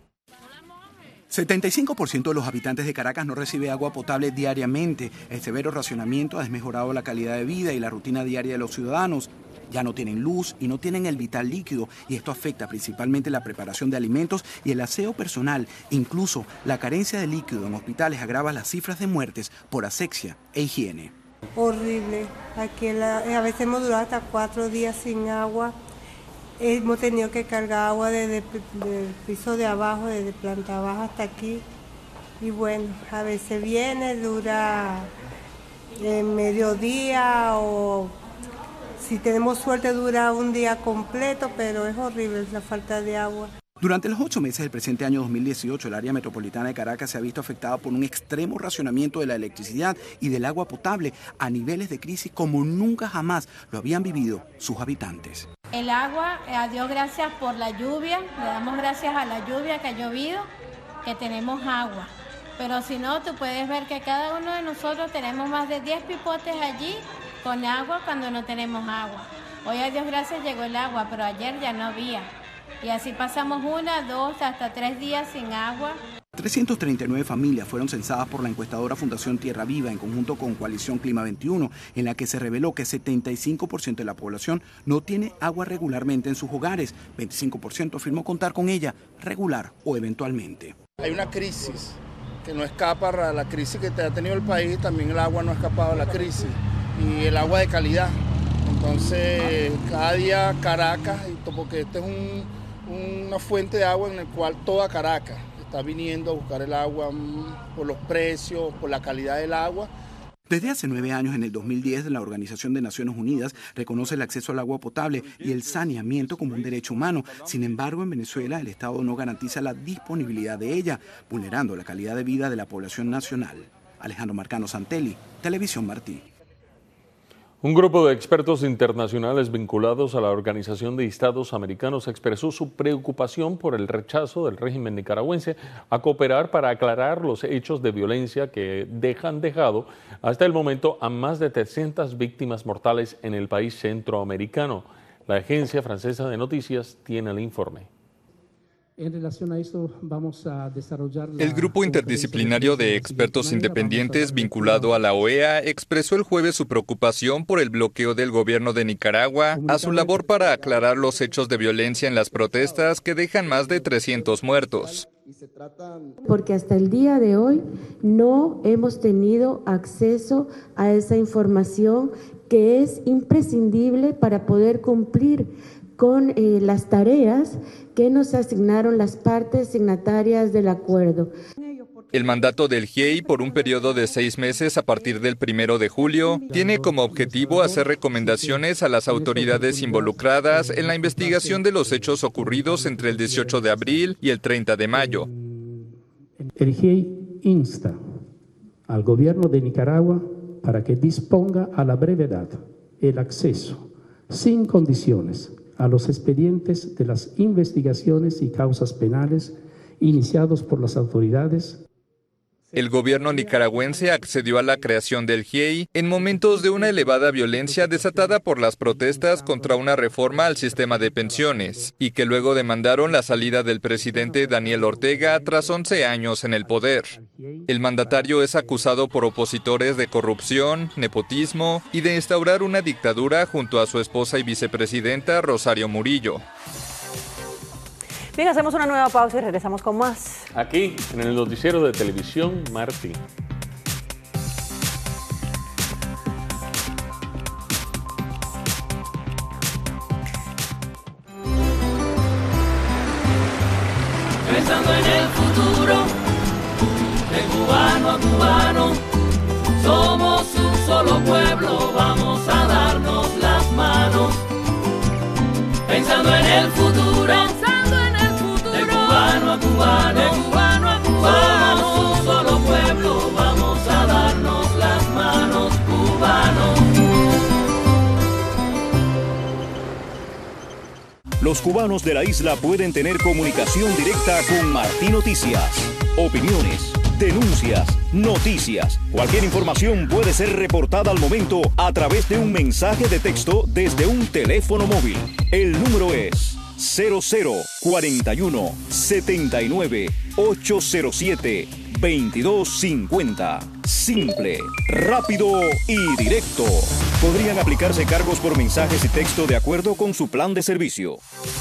setenta y cinco por ciento de los habitantes de Caracas no recibe agua potable diariamente. El severo racionamiento ha desmejorado la calidad de vida y la rutina diaria de los ciudadanos. Ya no tienen luz y no tienen el vital líquido, y esto afecta principalmente la preparación de alimentos y el aseo personal. Incluso la carencia de líquido en hospitales agrava las cifras de muertes por asexia e higiene.
Horrible. Aquí la, a veces hemos durado hasta cuatro días sin agua. Hemos tenido que cargar agua desde el piso de abajo, desde planta baja hasta aquí. Y bueno, a veces viene, dura en mediodía o si tenemos suerte dura un día completo, pero es horrible la falta de agua.
Durante los ocho meses del presente año dos mil dieciocho, el área metropolitana de Caracas se ha visto afectada por un extremo racionamiento de la electricidad y del agua potable a niveles de crisis como nunca jamás lo habían vivido sus habitantes.
El agua, a Dios gracias por la lluvia, le damos gracias a la lluvia que ha llovido, que tenemos agua. Pero si no, tú puedes ver que cada uno de nosotros tenemos más de diez pipotes allí con agua cuando no tenemos agua. Hoy a Dios gracias llegó el agua, pero ayer ya no había. Y así pasamos una, dos, hasta tres días sin agua.
trescientas treinta y nueve familias fueron censadas por la encuestadora Fundación Tierra Viva en conjunto con Coalición Clima veintiuno, en la que se reveló que setenta y cinco por ciento de la población no tiene agua regularmente en sus hogares. veinticinco por ciento afirmó contar con ella regular o eventualmente.
Hay una crisis que no escapa a la crisis que ha tenido el país, también el agua no ha escapado a la crisis, y el agua de calidad. Entonces, cada día Caracas, porque este es un, una fuente de agua en la cual toda Caracas está viniendo a buscar el agua por los precios, por la calidad del agua.
Desde hace nueve años, en el dos mil diez, la Organización de Naciones Unidas reconoce el acceso al agua potable y el saneamiento como un derecho humano. Sin embargo, en Venezuela el Estado no garantiza la disponibilidad de ella, vulnerando la calidad de vida de la población nacional. Alejandro Marcano Santelli, Televisión Martí.
Un grupo de expertos internacionales vinculados a la Organización de Estados Americanos expresó su preocupación por el rechazo del régimen nicaragüense a cooperar para aclarar los hechos de violencia que dejan dejado hasta el momento a más de trescientas víctimas mortales en el país centroamericano. La agencia francesa de noticias tiene el informe.
En relación a esto, vamos a desarrollar la...
El grupo interdisciplinario de expertos independientes vinculado a la O E A expresó el jueves su preocupación por el bloqueo del gobierno de Nicaragua a su labor para aclarar los hechos de violencia en las protestas que dejan más de trescientos muertos.
Porque hasta el día de hoy no hemos tenido acceso a esa información que es imprescindible para poder cumplir con eh, las tareas que nos asignaron las partes signatarias del acuerdo.
El mandato del G I E I por un periodo de seis meses a partir del primero de julio tiene como objetivo hacer recomendaciones a las autoridades involucradas en la investigación de los hechos ocurridos entre el dieciocho de abril y el treinta de mayo.
El G I E I insta al gobierno de Nicaragua para que disponga a la brevedad el acceso sin condiciones a los expedientes de las investigaciones y causas penales iniciados por las autoridades.
El gobierno nicaragüense accedió a la creación del G I E I en momentos de una elevada violencia desatada por las protestas contra una reforma al sistema de pensiones y que luego demandaron la salida del presidente Daniel Ortega tras once años en el poder. El mandatario es acusado por opositores de corrupción, nepotismo y de instaurar una dictadura junto a su esposa y vicepresidenta Rosario Murillo.
Bien, hacemos una nueva pausa y regresamos con más.
Aquí, en el noticiero de Televisión Martí.
Pensando en el futuro, de cubano a cubano, somos un solo pueblo, vamos a darnos las manos. Pensando en el futuro, cubano a cubano, de cubano a cubano, somos un solo pueblo, vamos a darnos las manos, cubanos.
Los cubanos de la isla pueden tener comunicación directa con Martí Noticias. Opiniones, denuncias, noticias. Cualquier información puede ser reportada al momento a través de un mensaje de texto desde un teléfono móvil. El número es cero cero cuarenta y uno setenta y nueve ochocientos siete veintidós cincuenta. Simple, rápido y directo. Podrían aplicarse cargos por mensajes y texto de acuerdo con su plan de servicio.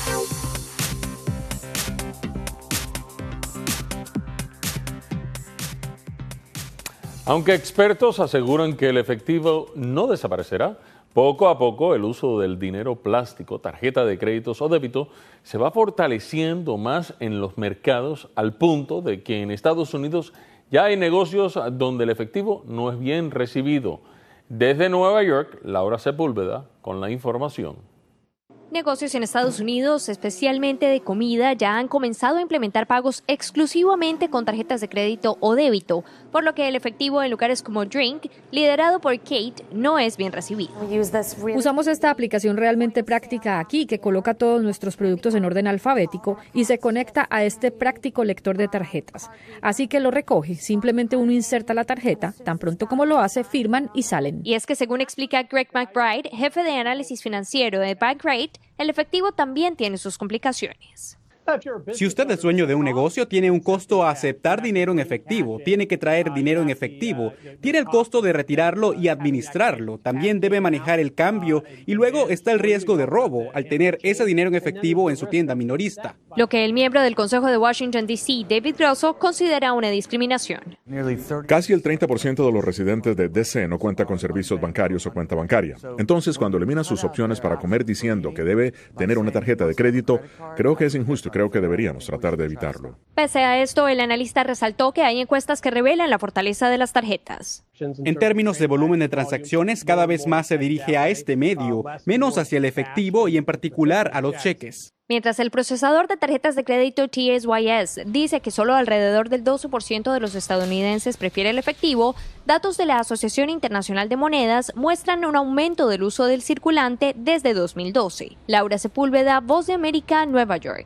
Aunque expertos aseguran que el efectivo no desaparecerá, poco a poco el uso del dinero plástico, tarjeta de créditos o débito se va fortaleciendo más en los mercados al punto de que en Estados Unidos ya hay negocios donde el efectivo no es bien recibido. Desde Nueva York, Laura Sepúlveda con la información.
Negocios en Estados Unidos, especialmente de comida, ya han comenzado a implementar pagos exclusivamente con tarjetas de crédito o débito, por lo que el efectivo en lugares como Drink, liderado por Kate, no es bien recibido.
Usamos esta aplicación realmente práctica aquí, que coloca todos nuestros productos en orden alfabético y se conecta a este práctico lector de tarjetas. Así que lo recoge, simplemente uno inserta la tarjeta, tan pronto como lo hace, firman y salen.
Y es que según explica Greg McBride, jefe de análisis financiero de Bankrate, el efectivo también tiene sus complicaciones.
Si usted es dueño de un negocio, tiene un costo a aceptar dinero en efectivo, tiene que traer dinero en efectivo, tiene el costo de retirarlo y administrarlo, también debe manejar el cambio y luego está el riesgo de robo al tener ese dinero en efectivo en su tienda minorista.
Lo que el miembro del Consejo de Washington, D C, David Grosso, considera una discriminación.
Casi el treinta por ciento de los residentes de D C no cuenta con servicios bancarios o cuenta bancaria. Entonces, cuando elimina sus opciones para comer diciendo que debe tener una tarjeta de crédito, creo que es injusto. Creo que deberíamos tratar de evitarlo.
Pese a esto, el analista resaltó que hay encuestas que revelan la fortaleza de las tarjetas.
En términos de volumen de transacciones, cada vez más se dirige a este medio, menos hacia el efectivo y en particular a los cheques.
Mientras el procesador de tarjetas de crédito T S Y S dice que solo alrededor del doce por ciento de los estadounidenses prefiere el efectivo, datos de la Asociación Internacional de Monedas muestran un aumento del uso del circulante desde dos mil doce. Laura Sepúlveda, Voz de América, Nueva York.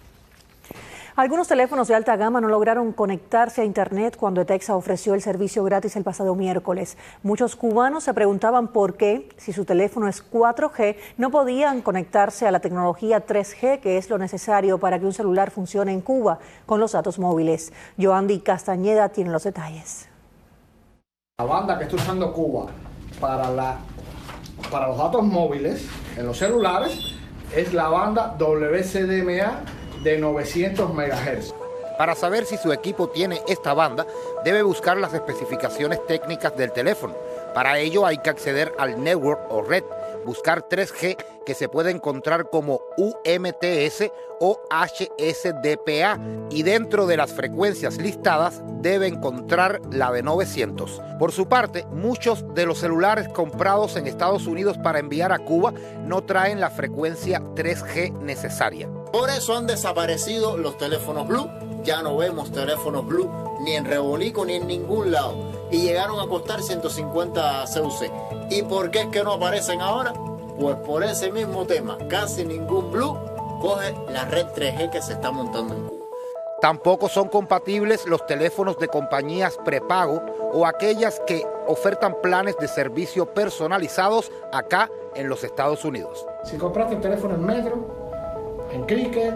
Algunos teléfonos de alta gama no lograron conectarse a Internet cuando ETEXA ofreció el servicio gratis el pasado miércoles. Muchos cubanos se preguntaban por qué, si su teléfono es cuatro G, no podían conectarse a la tecnología tres G, que es lo necesario para que un celular funcione en Cuba con los datos móviles. Joandy Castañeda tiene los detalles.
La banda que está usando Cuba para, la, para los datos móviles en los celulares es la banda W C D M A de novecientos megahercios.
Para saber si su equipo tiene esta banda, debe buscar las especificaciones técnicas del teléfono.
Para ello hay que acceder al network o red, buscar tres G que se puede encontrar como U M T S o H S D P A y dentro de las frecuencias listadas debe encontrar la de novecientos. Por su parte, muchos de los celulares comprados en Estados Unidos para enviar a Cuba no traen la frecuencia tres G necesaria.
Por eso han desaparecido los teléfonos Blue. Ya no vemos teléfonos Blue ni en Rebolico ni en ningún lado. Y llegaron a costar ciento cincuenta C U C. ¿Y por qué es que no aparecen ahora? Pues por ese mismo tema. Casi ningún Blue coge la red tres G que se está montando en Cuba.
Tampoco son compatibles los teléfonos de compañías prepago o aquellas que ofertan planes de servicio personalizados acá en los Estados Unidos.
Si compraste el teléfono en Metro, en Cricket,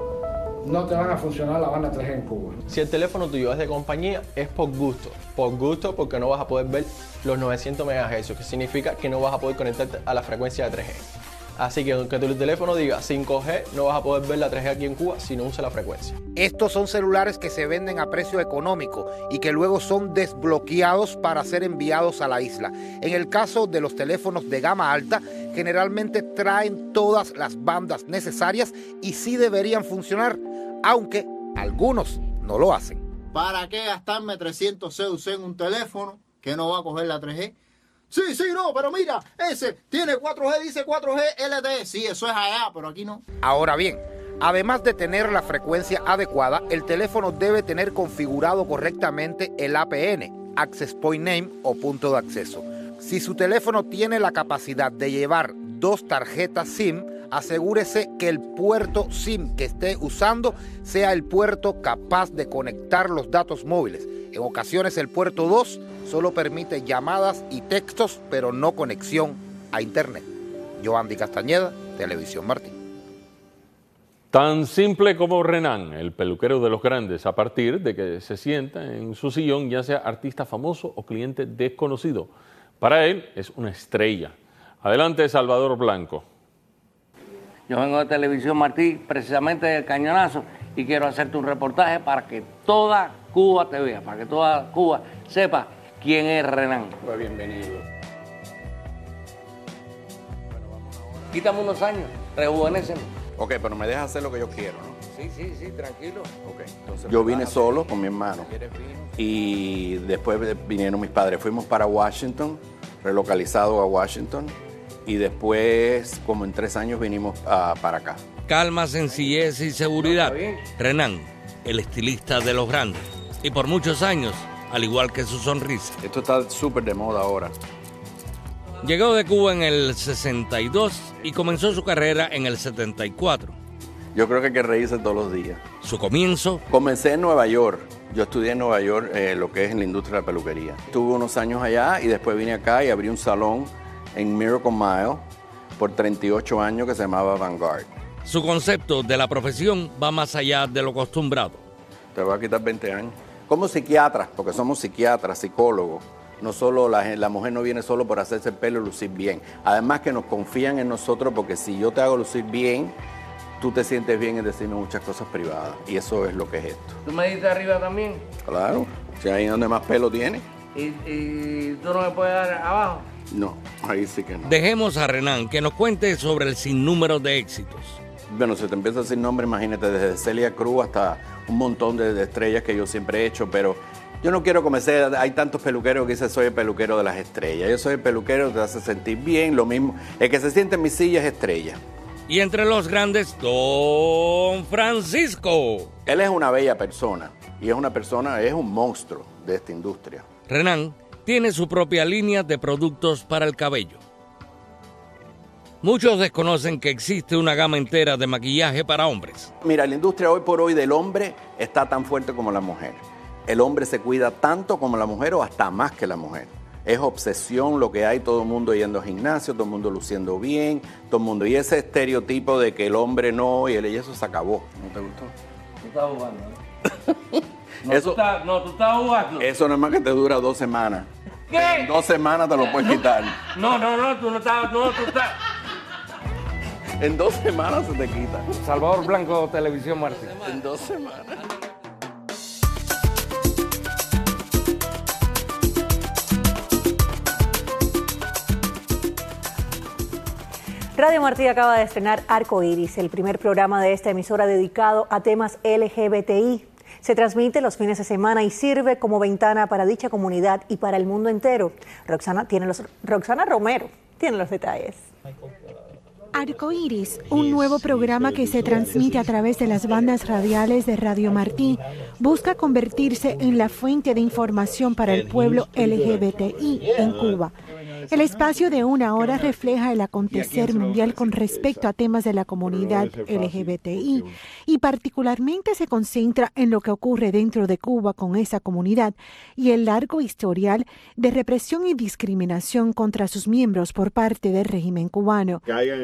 no te van a funcionar la banda tres G en Cuba.
Si el teléfono tuyo es de compañía, es por gusto. Por gusto porque no vas a poder ver los novecientos megahercios, que significa que no vas a poder conectarte a la frecuencia de tres G. Así que aunque tu teléfono diga cinco G, no vas a poder ver la tres G aquí en Cuba si no usa la frecuencia.
Estos son celulares que se venden a precio económico y que luego son desbloqueados para ser enviados a la isla. En el caso de los teléfonos de gama alta, generalmente traen todas las bandas necesarias y sí deberían funcionar, aunque algunos no lo hacen.
¿Para qué gastarme trescientos C U C en un teléfono que no va a coger la tres G? Sí, sí, no, pero mira, ese tiene cuatro G, dice cuatro G L T E. Sí, eso es allá, pero aquí no.
Ahora bien, además de tener la frecuencia adecuada, el teléfono debe tener configurado correctamente el A P N, Access Point Name o punto de acceso. Si su teléfono tiene la capacidad de llevar dos tarjetas SIM, asegúrese que el puerto SIM que esté usando sea el puerto capaz de conectar los datos móviles. En ocasiones el puerto dos solo permite llamadas y textos, pero no conexión a internet. Yoandy Castañeda, Televisión Martín.
Tan simple como Renan, el peluquero de los grandes, a partir de que se sienta en su sillón, ya sea artista famoso o cliente desconocido. Para él es una estrella. Adelante, Salvador Blanco.
Yo vengo de Televisión Martí, precisamente del Cañonazo, y quiero hacerte un reportaje para que toda Cuba te vea, para que toda Cuba sepa quién es Renan.
Pues bienvenido.
Quítame unos años, rejuvenéceme.
Ok, pero me dejas hacer lo que yo quiero, ¿no?
Sí, sí, sí, tranquilo.
Ok, entonces yo vine solo con mi hermano y después vinieron mis padres. Fuimos para Washington, relocalizado a Washington, y después, como en tres años, vinimos uh, para acá.
Calma, sencillez y seguridad. Renan, el estilista de los grandes. Y por muchos años, al igual que su sonrisa.
Esto está súper de moda ahora.
Llegó de Cuba en el sesenta y dos y comenzó su carrera en el setenta y cuatro.
Yo creo que hay que reírse todos los días.
Su comienzo.
Comencé en Nueva York. Yo estudié en Nueva York eh, lo que es en la industria de la peluquería. Estuve unos años allá y después vine acá y abrí un salón en Miracle Mile por treinta y ocho años que se llamaba Vanguard.
Su concepto de la profesión va más allá de lo acostumbrado.
Te voy a quitar veinte años. Como psiquiatras, porque somos psiquiatras, psicólogos, no solo la, la mujer no viene solo por hacerse el pelo y lucir bien. Además que nos confían en nosotros porque si yo te hago lucir bien, tú te sientes bien en decirme muchas cosas privadas. Y eso es lo que es esto.
¿Tú me diste arriba también?
Claro, si ahí donde más pelo tiene.
¿Y, y tú no me puedes dar abajo?
No, ahí sí que no.
Dejemos a Renan que nos cuente sobre el sinnúmero de éxitos.
Bueno, si te empieza a decir nombre, imagínate, desde Celia Cruz hasta un montón de, de estrellas que yo siempre he hecho, pero yo no quiero comenzar, hay tantos peluqueros que dicen soy el peluquero de las estrellas. Yo soy el peluquero que te hace sentir bien, lo mismo. El que se siente en mi silla es estrella.
Y entre los grandes, Don Francisco.
Él es una bella persona y es una persona, es un monstruo de esta industria.
Renan tiene su propia línea de productos para el cabello. Muchos desconocen que existe una gama entera de maquillaje para hombres.
Mira, la industria hoy por hoy del hombre está tan fuerte como la mujer. El hombre se cuida tanto como la mujer o hasta más que la mujer. Es obsesión lo que hay, todo el mundo yendo al gimnasio, todo el mundo luciendo bien, todo el mundo. Y ese estereotipo de que el hombre no y el y eso se acabó. ¿No te gustó?
Tú estás jugando, ¿eh? No,
eso,
tú estás, no, tú estás jugando.
Eso no es más que te dura dos semanas.
¿Qué?
En dos semanas te lo puedes quitar.
No, no, no, tú no estás, no, tú estás.
En dos semanas se te quita.
Salvador Blanco, Televisión Martín.
En dos semanas.
Radio Martí acaba de estrenar Arco Iris, el primer programa de esta emisora dedicado a temas L G B T I. Se transmite los fines de semana y sirve como ventana para dicha comunidad y para el mundo entero. Roxana, tiene los, Roxana Romero tiene los detalles.
Arco Iris, un nuevo programa que se transmite a través de las bandas radiales de Radio Martí, busca convertirse en la fuente de información para el pueblo L G B T I en Cuba. El espacio de una hora refleja el acontecer mundial con respecto a temas de la comunidad L G B T I y particularmente se concentra en lo que ocurre dentro de Cuba con esa comunidad y el largo historial de represión y discriminación contra sus miembros por parte del régimen cubano.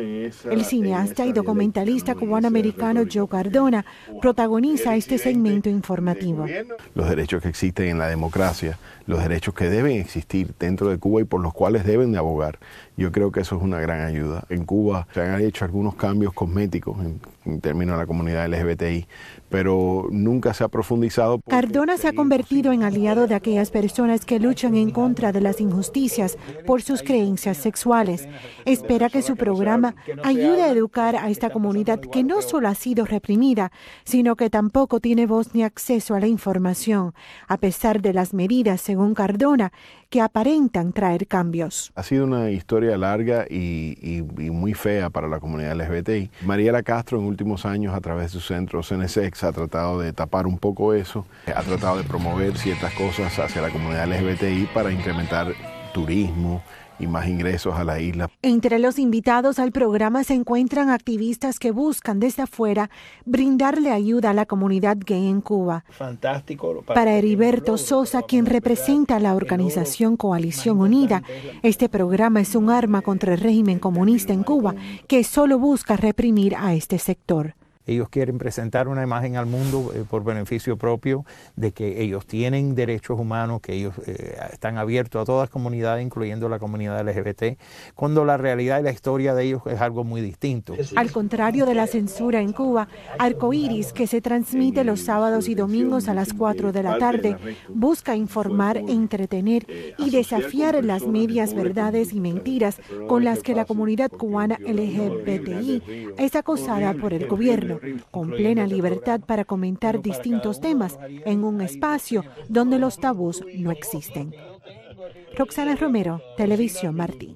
El cineasta y documentalista cubano-americano Joe Cardona protagoniza este segmento informativo.
Los derechos que existen en la democracia, los derechos que deben existir dentro de Cuba y por los cuales deben de abogar. Yo creo que eso es una gran ayuda. En Cuba se han hecho algunos cambios cosméticos en, en términos de la comunidad L G B T I, pero nunca se ha profundizado.
Cardona se ha convertido en aliado de aquellas personas que luchan en contra de las injusticias por sus creencias sexuales. Espera que su programa ayude a educar a esta comunidad que no solo ha sido reprimida, sino que tampoco tiene voz ni acceso a la información, a pesar de las medidas, según Cardona, que aparentan traer cambios.
Ha sido una historia larga y, y, y muy fea para la comunidad L G B T I. Mariela Castro en últimos años a través de su centro C N S E X ha tratado de tapar un poco eso, ha tratado de promover ciertas cosas hacia la comunidad L G B T I para incrementar turismo y más ingresos a la isla.
Entre los invitados al programa se encuentran activistas que buscan desde afuera brindarle ayuda a la comunidad gay en Cuba.
Fantástico.
Para Heriberto Sosa, quien representa a la organización Coalición Unida, este programa es un arma contra el régimen comunista en Cuba que solo busca reprimir a este sector.
Ellos quieren presentar una imagen al mundo eh, por beneficio propio de que ellos tienen derechos humanos, que ellos eh, están abiertos a todas las comunidades, incluyendo la comunidad L G B T, cuando la realidad y la historia de ellos es algo muy distinto.
Al contrario de la censura en Cuba, Arco Iris, que se transmite los sábados y domingos a las cuatro de la tarde, busca informar, entretener y desafiar las medias verdades y mentiras con las que la comunidad cubana L G B T I es acosada por el gobierno, con plena libertad para comentar distintos temas en un espacio donde los tabús no existen. Roxana Romero, Televisión Martí.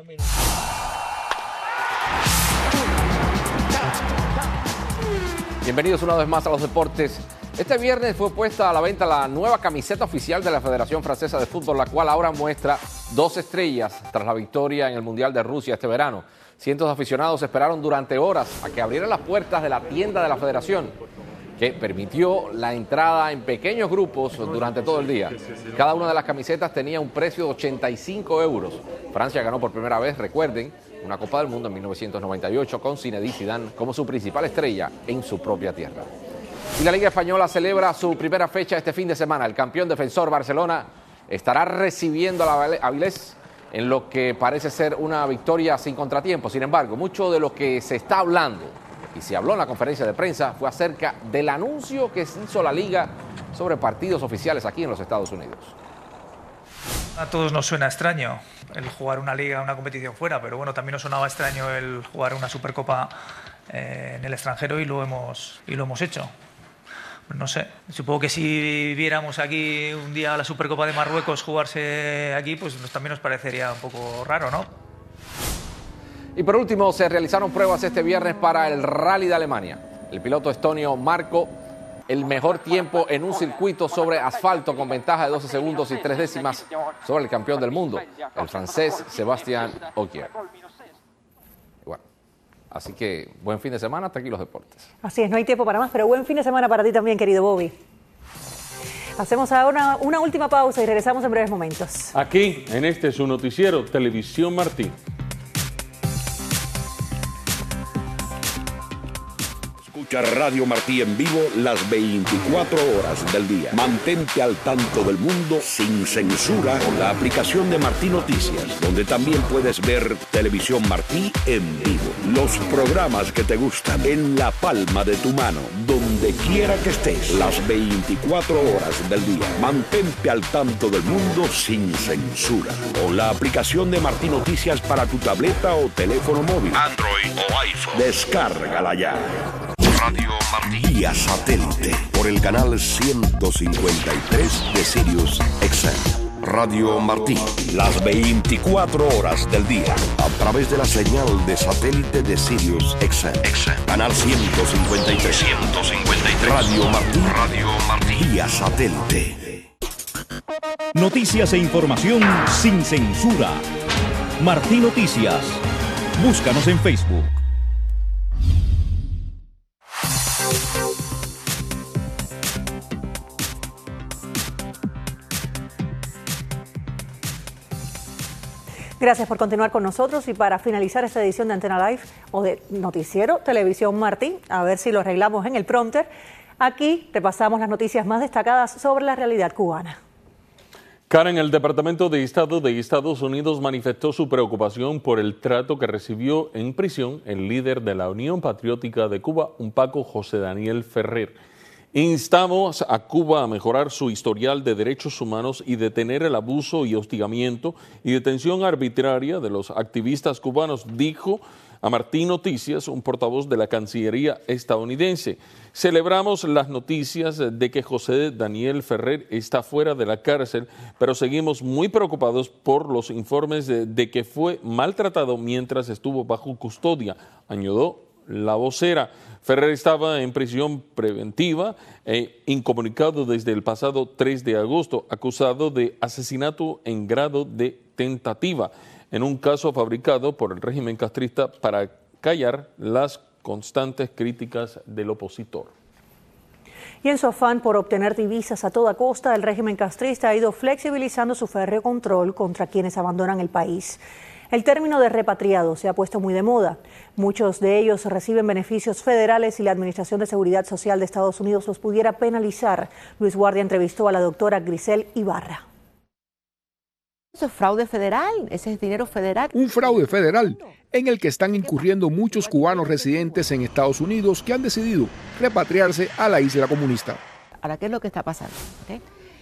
Bienvenidos una vez más a los deportes. Este viernes fue puesta a la venta la nueva camiseta oficial de la Federación Francesa de Fútbol, la cual ahora muestra dos estrellas tras la victoria en el Mundial de Rusia este verano. Cientos de aficionados esperaron durante horas a que abrieran las puertas de la tienda de la Federación, que permitió la entrada en pequeños grupos durante todo el día. Cada una de las camisetas tenía un precio de ochenta y cinco euros. Francia ganó por primera vez, recuerden, una Copa del Mundo en mil novecientos noventa y ocho con Zinedine Zidane como su principal estrella en su propia tierra. Y la Liga Española celebra su primera fecha este fin de semana. El campeón defensor Barcelona estará recibiendo a la Avilés en lo que parece ser una victoria sin contratiempo. Sin embargo, mucho de lo que se está hablando y se habló en la conferencia de prensa fue acerca del anuncio que hizo la Liga sobre partidos oficiales aquí en los Estados Unidos.
A todos nos suena extraño el jugar una liga, una competición fuera, pero bueno, también nos sonaba extraño el jugar una Supercopa eh, en el extranjero y lo hemos, y lo hemos hecho. No sé, supongo que si viéramos aquí un día la Supercopa de Marruecos jugarse aquí, pues también nos parecería un poco raro, ¿no?
Y por último, se realizaron pruebas este viernes para el Rally de Alemania. El piloto estonio marcó el mejor tiempo en un circuito sobre asfalto con ventaja de doce segundos y tres décimas sobre el campeón del mundo, el francés Sébastien Ogier. Así que buen fin de semana, hasta aquí los deportes.
Así es, no hay tiempo para más, pero buen fin de semana para ti también, querido Bobby. Hacemos ahora una, una última pausa y regresamos en breves momentos.
Aquí, en este su noticiero, Televisión Martí.
Escucha Radio Martí en vivo las veinticuatro horas del día. Mantente al tanto del mundo sin censura con la aplicación de Martí Noticias, donde también puedes ver Televisión Martí en vivo. Los programas que te gustan en la palma de tu mano, donde quiera que estés, las veinticuatro horas del día. Mantente al tanto del mundo sin censura con la aplicación de Martí Noticias para tu tableta o teléfono móvil, Android o iPhone. Descárgala ya. Radio Martí vía satélite por el canal ciento cincuenta y tres de Sirius X M. Radio Martí, las veinticuatro horas del día a través de la señal de satélite de Sirius X M. Canal ciento cincuenta y tres. ciento cincuenta y tres. Radio Martí, Radio Martí vía satélite.
Noticias e información sin censura. Martí Noticias. Búscanos en Facebook.
Gracias por continuar con nosotros y para finalizar esta edición de Antena Live o de Noticiero Televisión Martí, a ver si lo arreglamos en el prompter, aquí repasamos las noticias más destacadas sobre la realidad cubana.
Karen, el Departamento de Estado de Estados Unidos manifestó su preocupación por el trato que recibió en prisión el líder de la Unión Patriótica de Cuba, Unpaco José Daniel Ferrer. Instamos a Cuba a mejorar su historial de derechos humanos y detener el abuso y hostigamiento y detención arbitraria de los activistas cubanos, dijo a Martí Noticias un portavoz de la Cancillería estadounidense. Celebramos las noticias de que José Daniel Ferrer está fuera de la cárcel, pero seguimos muy preocupados por los informes de, de que fue maltratado mientras estuvo bajo custodia, añadió la vocera. Ferrer estaba en prisión preventiva e incomunicado desde el pasado tres de agosto, acusado de asesinato en grado de tentativa, en un caso fabricado por el régimen castrista para callar las constantes críticas del opositor.
Y en su afán por obtener divisas a toda costa, el régimen castrista ha ido flexibilizando su férreo control contra quienes abandonan el país. El término de repatriado se ha puesto muy de moda. Muchos de ellos reciben beneficios federales y la Administración de Seguridad Social de Estados Unidos los pudiera penalizar. Luis Guardia entrevistó a la doctora Grisel Ibarra.
Eso es fraude federal, ese es dinero federal.
Un fraude federal en el que están incurriendo muchos cubanos residentes en Estados Unidos que han decidido repatriarse a la isla comunista.
Ahora, ¿qué es lo que está pasando? ¿Okay?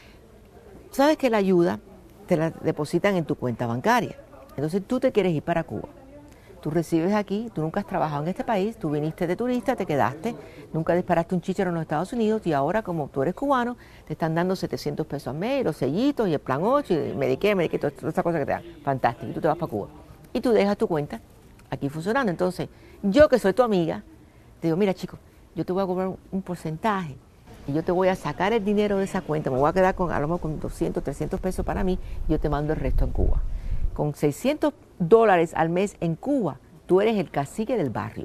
Sabes que la ayuda te la depositan en tu cuenta bancaria. Entonces tú te quieres ir para Cuba. Tú recibes aquí, tú nunca has trabajado en este país, tú viniste de turista, te quedaste, nunca disparaste un chícharo en los Estados Unidos y ahora como tú eres cubano, te están dando setecientos pesos al mes, los sellitos y el plan ocho, y Medicare, Medicare, todas esas cosas que te dan. Fantástico, y tú te vas para Cuba. Y tú dejas tu cuenta aquí funcionando. Entonces, yo que soy tu amiga, te digo, mira chico, yo te voy a cobrar un porcentaje y yo te voy a sacar el dinero de esa cuenta, me voy a quedar con, a lo mejor con doscientos, trescientos pesos para mí, y yo te mando el resto en Cuba. Con seiscientos dólares al mes en Cuba, tú eres el cacique del barrio.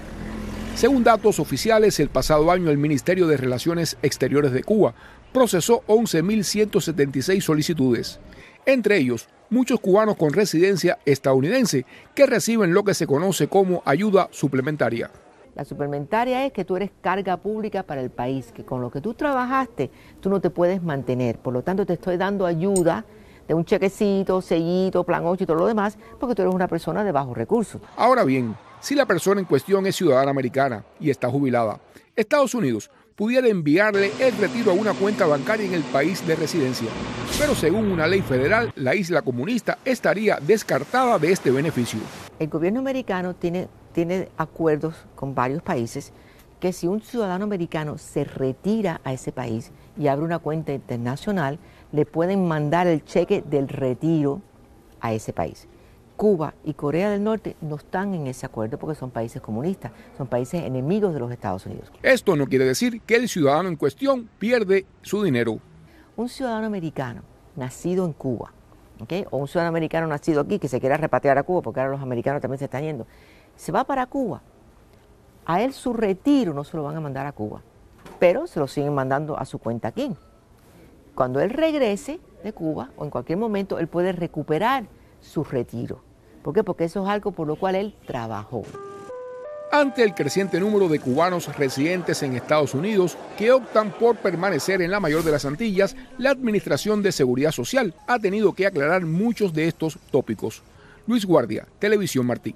Según datos oficiales, el pasado año el Ministerio de Relaciones Exteriores de Cuba procesó once mil ciento setenta y seis solicitudes. Entre ellos, muchos cubanos con residencia estadounidense que reciben lo que se conoce como ayuda suplementaria.
La suplementaria es que tú eres carga pública para el país, que con lo que tú trabajaste, tú no te puedes mantener. Por lo tanto, te estoy dando ayuda de un chequecito, sellito, plan ocho y todo lo demás, porque tú eres una persona de bajos recursos.
Ahora bien, si la persona en cuestión es ciudadana americana y está jubilada, Estados Unidos pudiera enviarle el retiro a una cuenta bancaria en el país de residencia. Pero según una ley federal, la isla comunista estaría descartada de este beneficio.
El gobierno americano tiene, tiene acuerdos con varios países que si un ciudadano americano se retira a ese país y abre una cuenta internacional, le pueden mandar el cheque del retiro a ese país. Cuba y Corea del Norte no están en ese acuerdo porque son países comunistas, son países enemigos de los Estados Unidos.
Esto no quiere decir que el ciudadano en cuestión pierde su dinero.
Un ciudadano americano nacido en Cuba, ¿okay? O un ciudadano americano nacido aquí que se quiera repatriar a Cuba, porque ahora los americanos también se están yendo, se va para Cuba. A él su retiro no se lo van a mandar a Cuba, pero se lo siguen mandando a su cuenta aquí. Cuando él regrese de Cuba o en cualquier momento, él puede recuperar su retiro. ¿Por qué? Porque eso es algo por lo cual él trabajó.
ante el creciente número de cubanos residentes en Estados Unidos que optan por permanecer en la mayor de las Antillas, la Administración de Seguridad Social ha tenido que aclarar muchos de estos tópicos. Luis Guardia, Televisión Martí.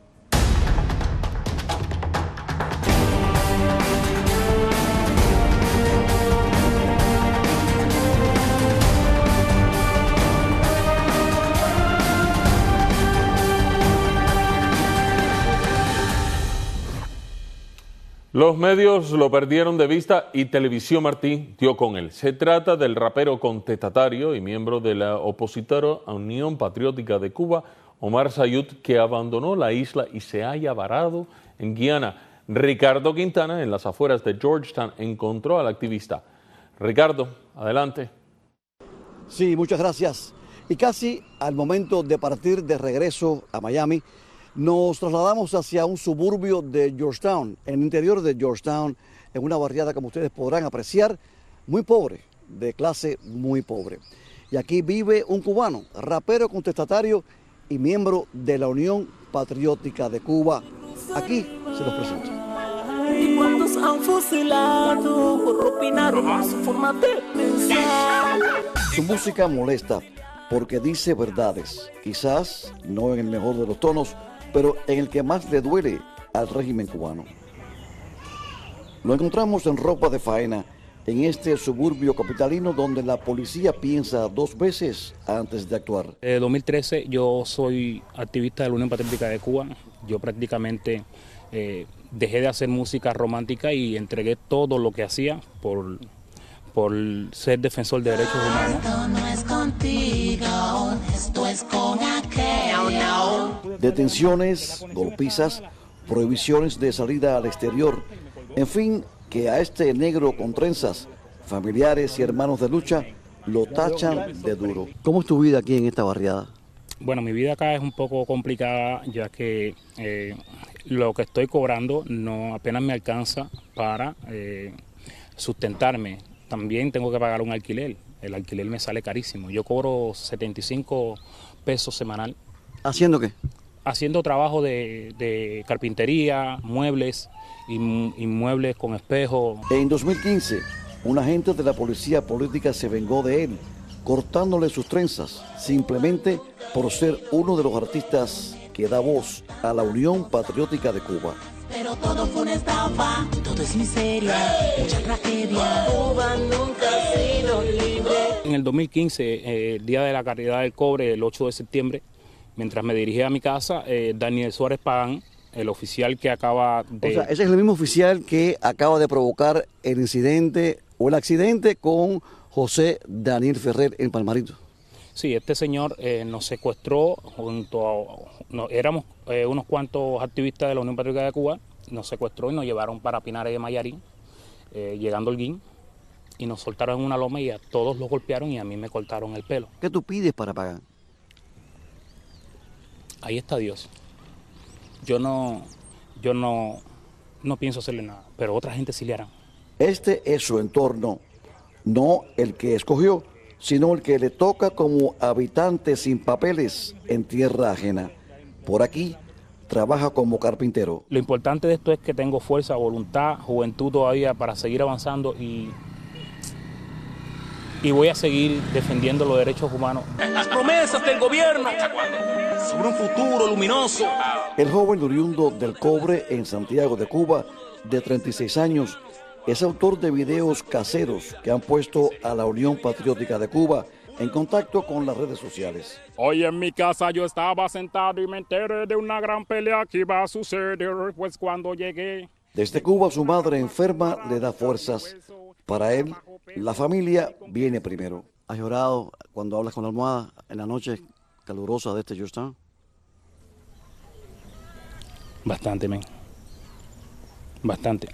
Los medios lo perdieron de vista y Televisión Martí dio con él. Se trata del rapero contestatario y miembro de la opositora Unión Patriótica de Cuba, Omar Sayud, que abandonó la isla y se halla varado en Guyana. Ricardo Quintana, en las afueras de Georgetown, encontró al activista. Ricardo, adelante.
Sí, muchas gracias. Y casi al momento de partir de regreso a Miami, nos trasladamos hacia un suburbio de Georgetown, en el interior de Georgetown, en una barriada, como ustedes podrán apreciar, muy pobre, de clase muy pobre. Y aquí vive un cubano, rapero contestatario y miembro de la Unión Patriótica de Cuba. Aquí se los presento.
¿Cuántos han fusilado por opinar en su forma de pensar?
Su música molesta porque dice verdades, quizás no en el mejor de los tonos, pero en el que más le duele al régimen cubano. Lo encontramos en ropa de faena en este suburbio capitalino donde la policía piensa dos veces antes de actuar.
En dos mil trece yo soy activista de la Unión Patriótica de Cuba. Yo prácticamente eh, dejé de hacer música romántica y entregué todo lo que hacía por, por ser defensor de derechos humanos.
Esto no es contigo, esto es con aquel. No, no.
Detenciones, golpizas, prohibiciones de salida al exterior, en fin, que a este negro con trenzas, familiares y hermanos de lucha, lo tachan de duro. ¿Cómo es tu vida aquí en esta barriada?
Bueno, mi vida acá es un poco complicada, ya que eh, lo que estoy cobrando no apenas me alcanza para eh, sustentarme. También tengo que pagar un alquiler. El alquiler me sale carísimo. Yo cobro setenta y cinco pesos semanal.
¿Haciendo qué?
Haciendo trabajo de, de carpintería, muebles, y, y muebles con espejo.
En dos mil quince, un agente de la policía política se vengó de él, cortándole sus trenzas, simplemente por ser uno de los artistas que da voz a la Unión Patriótica de Cuba.
Pero todo fue una estafa, todo es miseria, mucha tragedia. Cuba nunca ha sido libre.
En el dos mil quince, eh, el Día de la Caridad del Cobre, el ocho de septiembre, mientras me dirigía a mi casa, eh, Daniel Suárez Pagán, el oficial que acaba de...
O sea, ese es el mismo oficial que acaba de provocar el incidente o el accidente con José Daniel Ferrer en Palmarito.
Sí, este señor eh, nos secuestró junto a... No, éramos eh, unos cuantos activistas de la Unión Patriótica de Cuba, nos secuestró y nos llevaron para Pinares de Mayarín, eh, llegando al Guín, y nos soltaron en una loma y a todos los golpearon y a mí me cortaron el pelo.
¿Qué tú pides para pagar?
Ahí está Dios. Yo no, yo no, no pienso hacerle nada, pero otra gente sí le harán.
Este es su entorno, no el que escogió, sino el que le toca como habitante sin papeles en tierra ajena. Por aquí trabaja como carpintero.
Lo importante de esto es que tengo fuerza, voluntad, juventud todavía para seguir avanzando y, y voy a seguir defendiendo los derechos humanos.
Las promesas del gobierno sobre un futuro luminoso.
El joven oriundo del cobre en Santiago de Cuba, de treinta y seis años, es autor de videos caseros que han puesto a la Unión Patriótica de Cuba en contacto con las redes sociales.
Hoy en mi casa yo estaba sentado y me enteré de una gran pelea que iba a suceder, pues cuando llegué...
Desde Cuba su madre enferma le da fuerzas. Para él, la familia viene primero. ¿Has llorado cuando hablas con la almohada en la noche calurosa de este Georgetown?
Bastante, men. Bastante.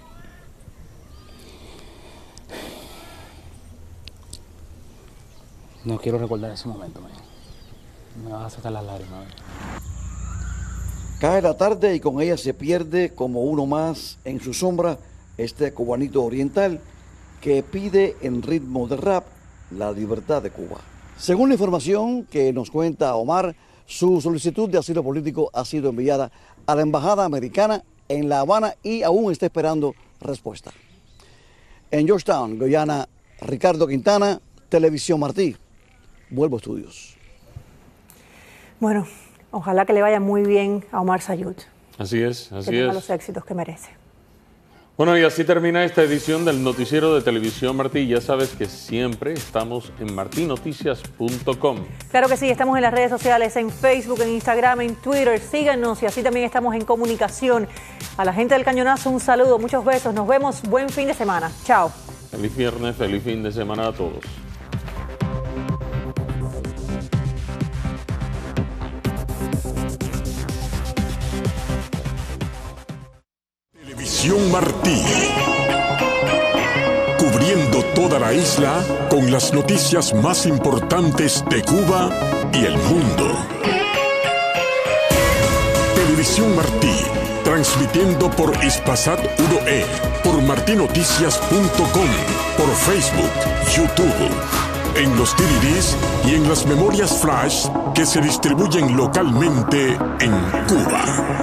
No quiero recordar ese momento, man. Me vas a sacar las lágrimas. Man.
Cae la tarde y con ella se pierde como uno más en su sombra este cubanito oriental que pide en ritmo de rap la libertad de Cuba. Según la información que nos cuenta Omar, su solicitud de asilo político ha sido enviada a la Embajada Americana en La Habana y aún está esperando respuesta. En Georgetown, Guyana, Ricardo Quintana, Televisión Martí. Vuelvo a estudios.
Bueno, ojalá que le vaya muy bien a Omar Sayud.
Así es, así
que tenga
es.
los éxitos que merece.
Bueno, y así termina esta edición del noticiero de Televisión Martí. Ya sabes que siempre estamos en marti noticias punto com.
Claro que sí, estamos en las redes sociales, en Facebook, en Instagram, en Twitter. Síganos y así también estamos en comunicación. A la gente del Cañonazo, un saludo, muchos besos. Nos vemos, buen fin de semana. Chao.
Feliz viernes, feliz fin de semana a todos.
Televisión Martí, cubriendo toda la isla con las noticias más importantes de Cuba y el mundo. Televisión Martí, transmitiendo por Hispasat uno E, por marti noticias punto com, por Facebook, YouTube, en los D V Ds y en las memorias flash que se distribuyen localmente en Cuba.